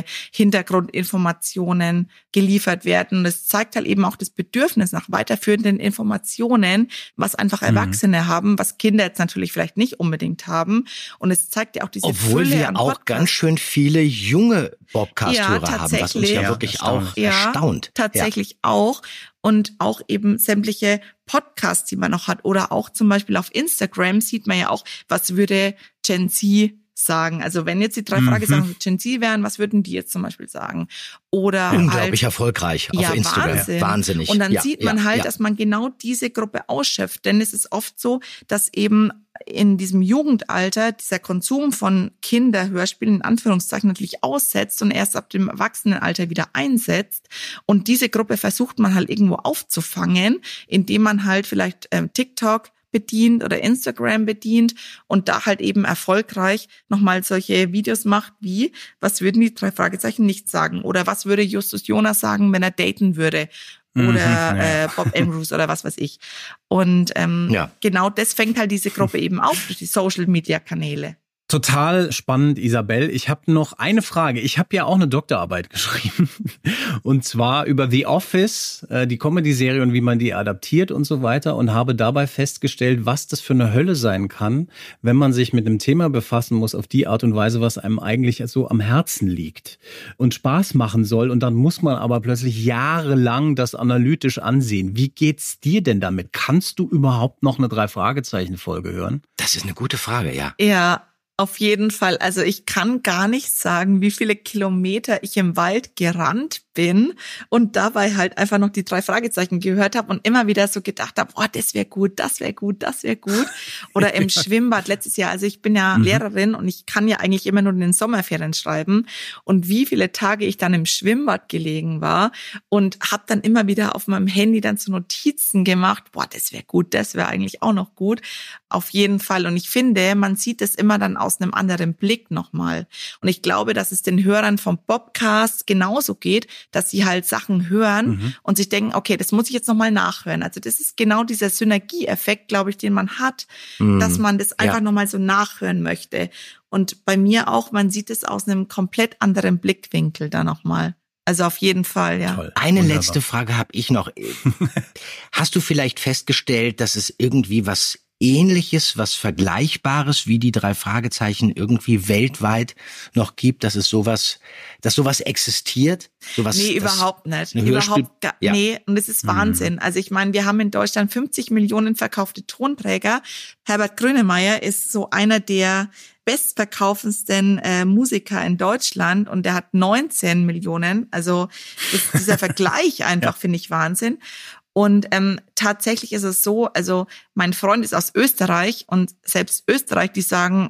Hintergrundinformationen geliefert werden. Und es zeigt halt eben auch das Bedürfnis nach weiterführenden Informationen, was einfach Erwachsene haben, was Kinder jetzt natürlich vielleicht nicht unbedingt haben. Und es zeigt ja auch diese Obwohl Fülle wir an auch Podcasts. ganz schön viele junge Podcast-Hörer haben, was uns tatsächlich. ja wirklich auch erstaunt. Tatsächlich auch. Und auch eben sämtliche Podcasts, die man noch hat. Oder auch zum Beispiel auf Instagram sieht man ja auch, was würde Gen Z sagen. Also wenn jetzt die 3 Fragezeichen Gen Z wären, was würden die jetzt zum Beispiel sagen? Oder unglaublich halt, erfolgreich auf Instagram. Wahnsinnig. Und dann sieht man halt, dass man genau diese Gruppe ausschöpft. Denn es ist oft so, dass eben in diesem Jugendalter dieser Konsum von Kinderhörspielen in Anführungszeichen natürlich aussetzt und erst ab dem Erwachsenenalter wieder einsetzt. Und diese Gruppe versucht man halt irgendwo aufzufangen, indem man halt vielleicht TikTok bedient oder Instagram bedient und da halt eben erfolgreich nochmal solche Videos macht wie, was würden die 3 Fragezeichen nicht sagen? Oder was würde Justus Jonas sagen, wenn er daten würde? Oder Bob Andrews oder was weiß ich. Und genau das fängt halt diese Gruppe eben auf durch die Social-Media-Kanäle. Total spannend, Isabel. Ich habe noch eine Frage. Ich habe ja auch eine Doktorarbeit geschrieben. Und zwar über The Office, die Comedy-Serie und wie man die adaptiert und so weiter. Und habe dabei festgestellt, was das für eine Hölle sein kann, wenn man sich mit einem Thema befassen muss auf die Art und Weise, was einem eigentlich so am Herzen liegt und Spaß machen soll. Und dann muss man aber plötzlich jahrelang das analytisch ansehen. Wie geht's dir denn damit? Kannst du überhaupt noch eine 3-Fragezeichen-Folge hören? Das ist eine gute Frage, ja. Ja. Auf jeden Fall. Also ich kann gar nicht sagen, wie viele Kilometer ich im Wald gerannt bin und dabei halt einfach noch die 3 Fragezeichen gehört habe und immer wieder so gedacht habe, oh, das wäre gut, das wäre gut, das wäre gut. Oder im Schwimmbad letztes Jahr. Also ich bin ja Lehrerin und ich kann ja eigentlich immer nur in den Sommerferien schreiben. Und wie viele Tage ich dann im Schwimmbad gelegen war und habe dann immer wieder auf meinem Handy dann so Notizen gemacht, boah, das wäre gut, das wäre eigentlich auch noch gut. Auf jeden Fall. Und ich finde, man sieht es immer dann aus einem anderen Blick nochmal. Und ich glaube, dass es den Hörern vom Bobcast genauso geht, dass sie halt Sachen hören und sich denken, okay, das muss ich jetzt nochmal nachhören. Also das ist genau dieser Synergieeffekt, glaube ich, den man hat, dass man das einfach nochmal so nachhören möchte. Und bei mir auch, man sieht es aus einem komplett anderen Blickwinkel da nochmal. Also auf jeden Fall, ja. Toll. Eine letzte Frage habe ich noch. Hast du vielleicht festgestellt, dass es irgendwie was Ähnliches, was Vergleichbares wie die 3 Fragezeichen irgendwie weltweit noch gibt, dass sowas existiert? Sowas, nee, überhaupt nicht. Nee, und es ist Wahnsinn. Also ich meine, wir haben in Deutschland 50 Millionen verkaufte Tonträger. Herbert Grönemeyer ist so einer der bestverkaufendsten Musiker in Deutschland und der hat 19 Millionen. Also dieser Vergleich einfach finde ich Wahnsinn. Und tatsächlich ist es so, also mein Freund ist aus Österreich und selbst Österreich, die sagen,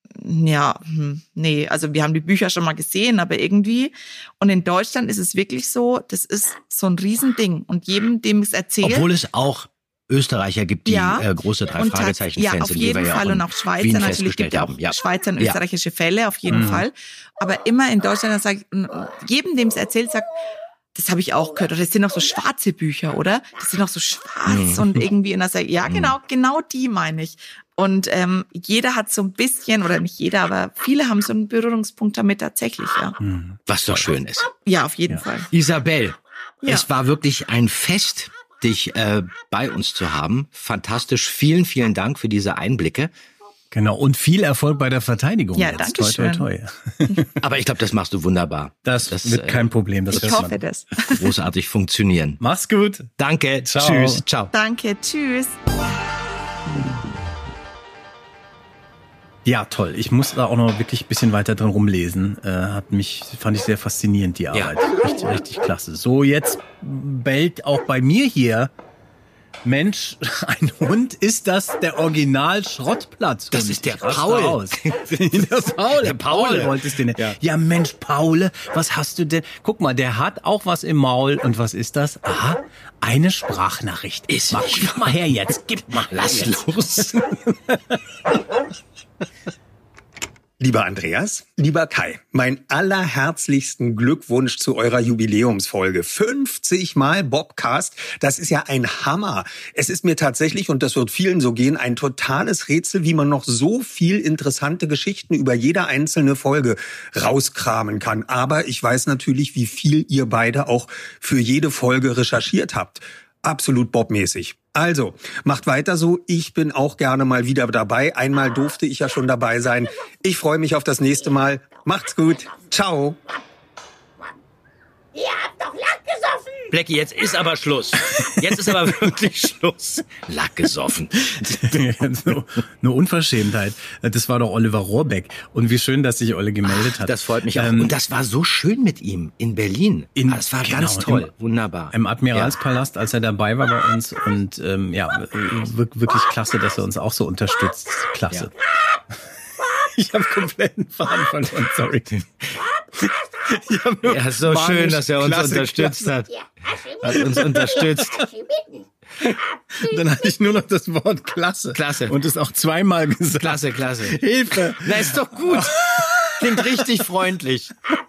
ja, nee, also wir haben die Bücher schon mal gesehen, aber irgendwie. Und in Deutschland ist es wirklich so, das ist so ein Riesending. Und jedem, dem es erzählt. Obwohl es auch Österreicher gibt, die große 3 Fragezeichen-Fans sind. Ja, auf jeden Fall. Und auch Schweizer natürlich, gibt ja auch Schweizer und österreichische Fälle, auf jeden Fall. Aber immer in Deutschland, das sagt, jedem, dem es erzählt, sagt, das habe ich auch gehört. Oder das sind auch so schwarze Bücher, oder? Das sind auch so schwarz und irgendwie in der Seite. Ja, genau die meine ich. Und jeder hat so ein bisschen, oder nicht jeder, aber viele haben so einen Berührungspunkt damit tatsächlich, ja. Was doch schön ist. Ja, auf jeden Fall. Isabel, es war wirklich ein Fest, dich bei uns zu haben. Fantastisch. Vielen, vielen Dank für diese Einblicke. Genau, und viel Erfolg bei der Verteidigung. Ja, jetzt. danke schön. Toi, toi, toi. Aber ich glaube, das machst du wunderbar. Das wird kein Problem. Ich hoffe das. Großartig funktionieren. Mach's gut. Danke. Ciao. Tschüss. Ciao. Danke. Tschüss. Ja, toll. Ich muss da auch noch wirklich ein bisschen weiter drin rumlesen. Fand ich sehr faszinierend, die Arbeit. Richtig klasse. So, jetzt bellt auch bei mir hier Mensch, ein Hund, ist das der Original-Schrottplatz? Das ist der Paul. Der Paul wolltest du denn. Ja, Mensch, Paul, was hast du denn? Guck mal, der hat auch was im Maul. Und was ist das? Aha, eine Sprachnachricht. Gib mal her jetzt. Lass los. Lieber Andreas, lieber Kai, mein allerherzlichsten Glückwunsch zu eurer Jubiläumsfolge. 50 Mal Bobcast, das ist ja ein Hammer. Es ist mir tatsächlich, und das wird vielen so gehen, ein totales Rätsel, wie man noch so viel interessante Geschichten über jede einzelne Folge rauskramen kann. Aber ich weiß natürlich, wie viel ihr beide auch für jede Folge recherchiert habt. Absolut Bob-mäßig. Also, macht weiter so. Ich bin auch gerne mal wieder dabei. Einmal durfte ich ja schon dabei sein. Ich freue mich auf das nächste Mal. Macht's gut. Ciao. Ihr habt doch Lack gesoffen. Blackie, jetzt ist aber Schluss. Jetzt ist aber wirklich Schluss. Lack gesoffen. Eine Unverschämtheit. Das war doch Oliver Rohrbeck. Und wie schön, dass sich Olle gemeldet hat. Das freut mich auch. Und das war so schön mit ihm in Berlin. Das war ganz toll. Wunderbar. Im Admiralspalast, als er dabei war bei uns. Und wirklich klasse, dass er uns auch so unterstützt. Klasse. Ja. Ich habe komplett einen Faden verloren, sorry. Ja, so schön, dass er uns unterstützt hat. Hat uns unterstützt. Dann hatte ich nur noch das Wort Klasse. Klasse. Und es auch zweimal gesagt. Klasse. Hilfe. Na, ist doch gut. Klingt richtig freundlich.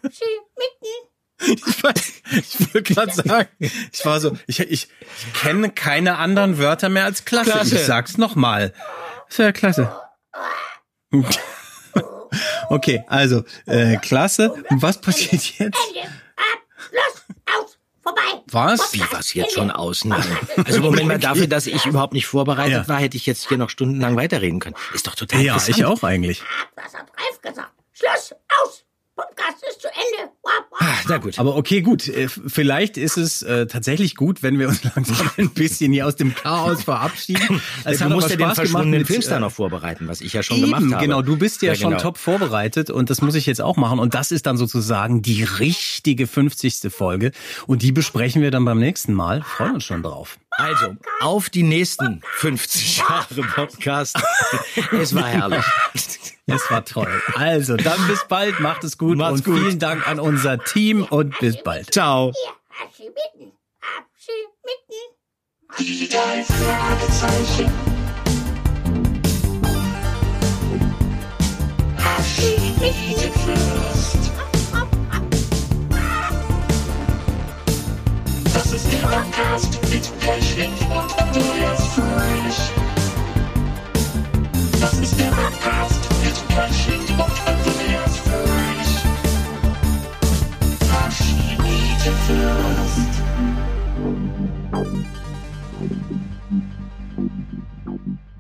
Ich wollte gerade sagen, ich kenne keine anderen Wörter mehr als Klasse. Ich sag's nochmal. Das wäre klasse. Okay, also, klasse. Und was passiert jetzt? Ende. Schluss. Aus. Vorbei. Was? Wie, was jetzt schon aus? Nein. Also Moment mal, dafür, dass ich überhaupt nicht vorbereitet war, hätte ich jetzt hier noch stundenlang weiterreden können. Ist doch total interessant. Ja, ich auch eigentlich. Was hat Ralf gesagt? Schluss. Aus. Podcast ist zu Ende. Na gut. Aber okay, gut. Vielleicht ist es tatsächlich gut, wenn wir uns langsam ein bisschen hier aus dem Chaos verabschieden. Du musst ja den verschwundenen Filmstar noch vorbereiten, was ich ja schon gemacht habe. Genau, du bist ja schon top vorbereitet und das muss ich jetzt auch machen. Und das ist dann sozusagen die richtige 50. Folge. Und die besprechen wir dann beim nächsten Mal. Freuen uns schon drauf. Also, auf die nächsten 50 Jahre Podcast. Es war herrlich. Es war toll. Also, dann bis bald. Macht es gut. Macht's und gut. Vielen Dank an unser Team und bis bald. Ciao. Die drei Fragezeichen. Abschied. Das ist der Podcast mit Technik und Andreas Fröhlich. Das ist der Podcast mit Technik und Andreas Fröhlich. Abschied first.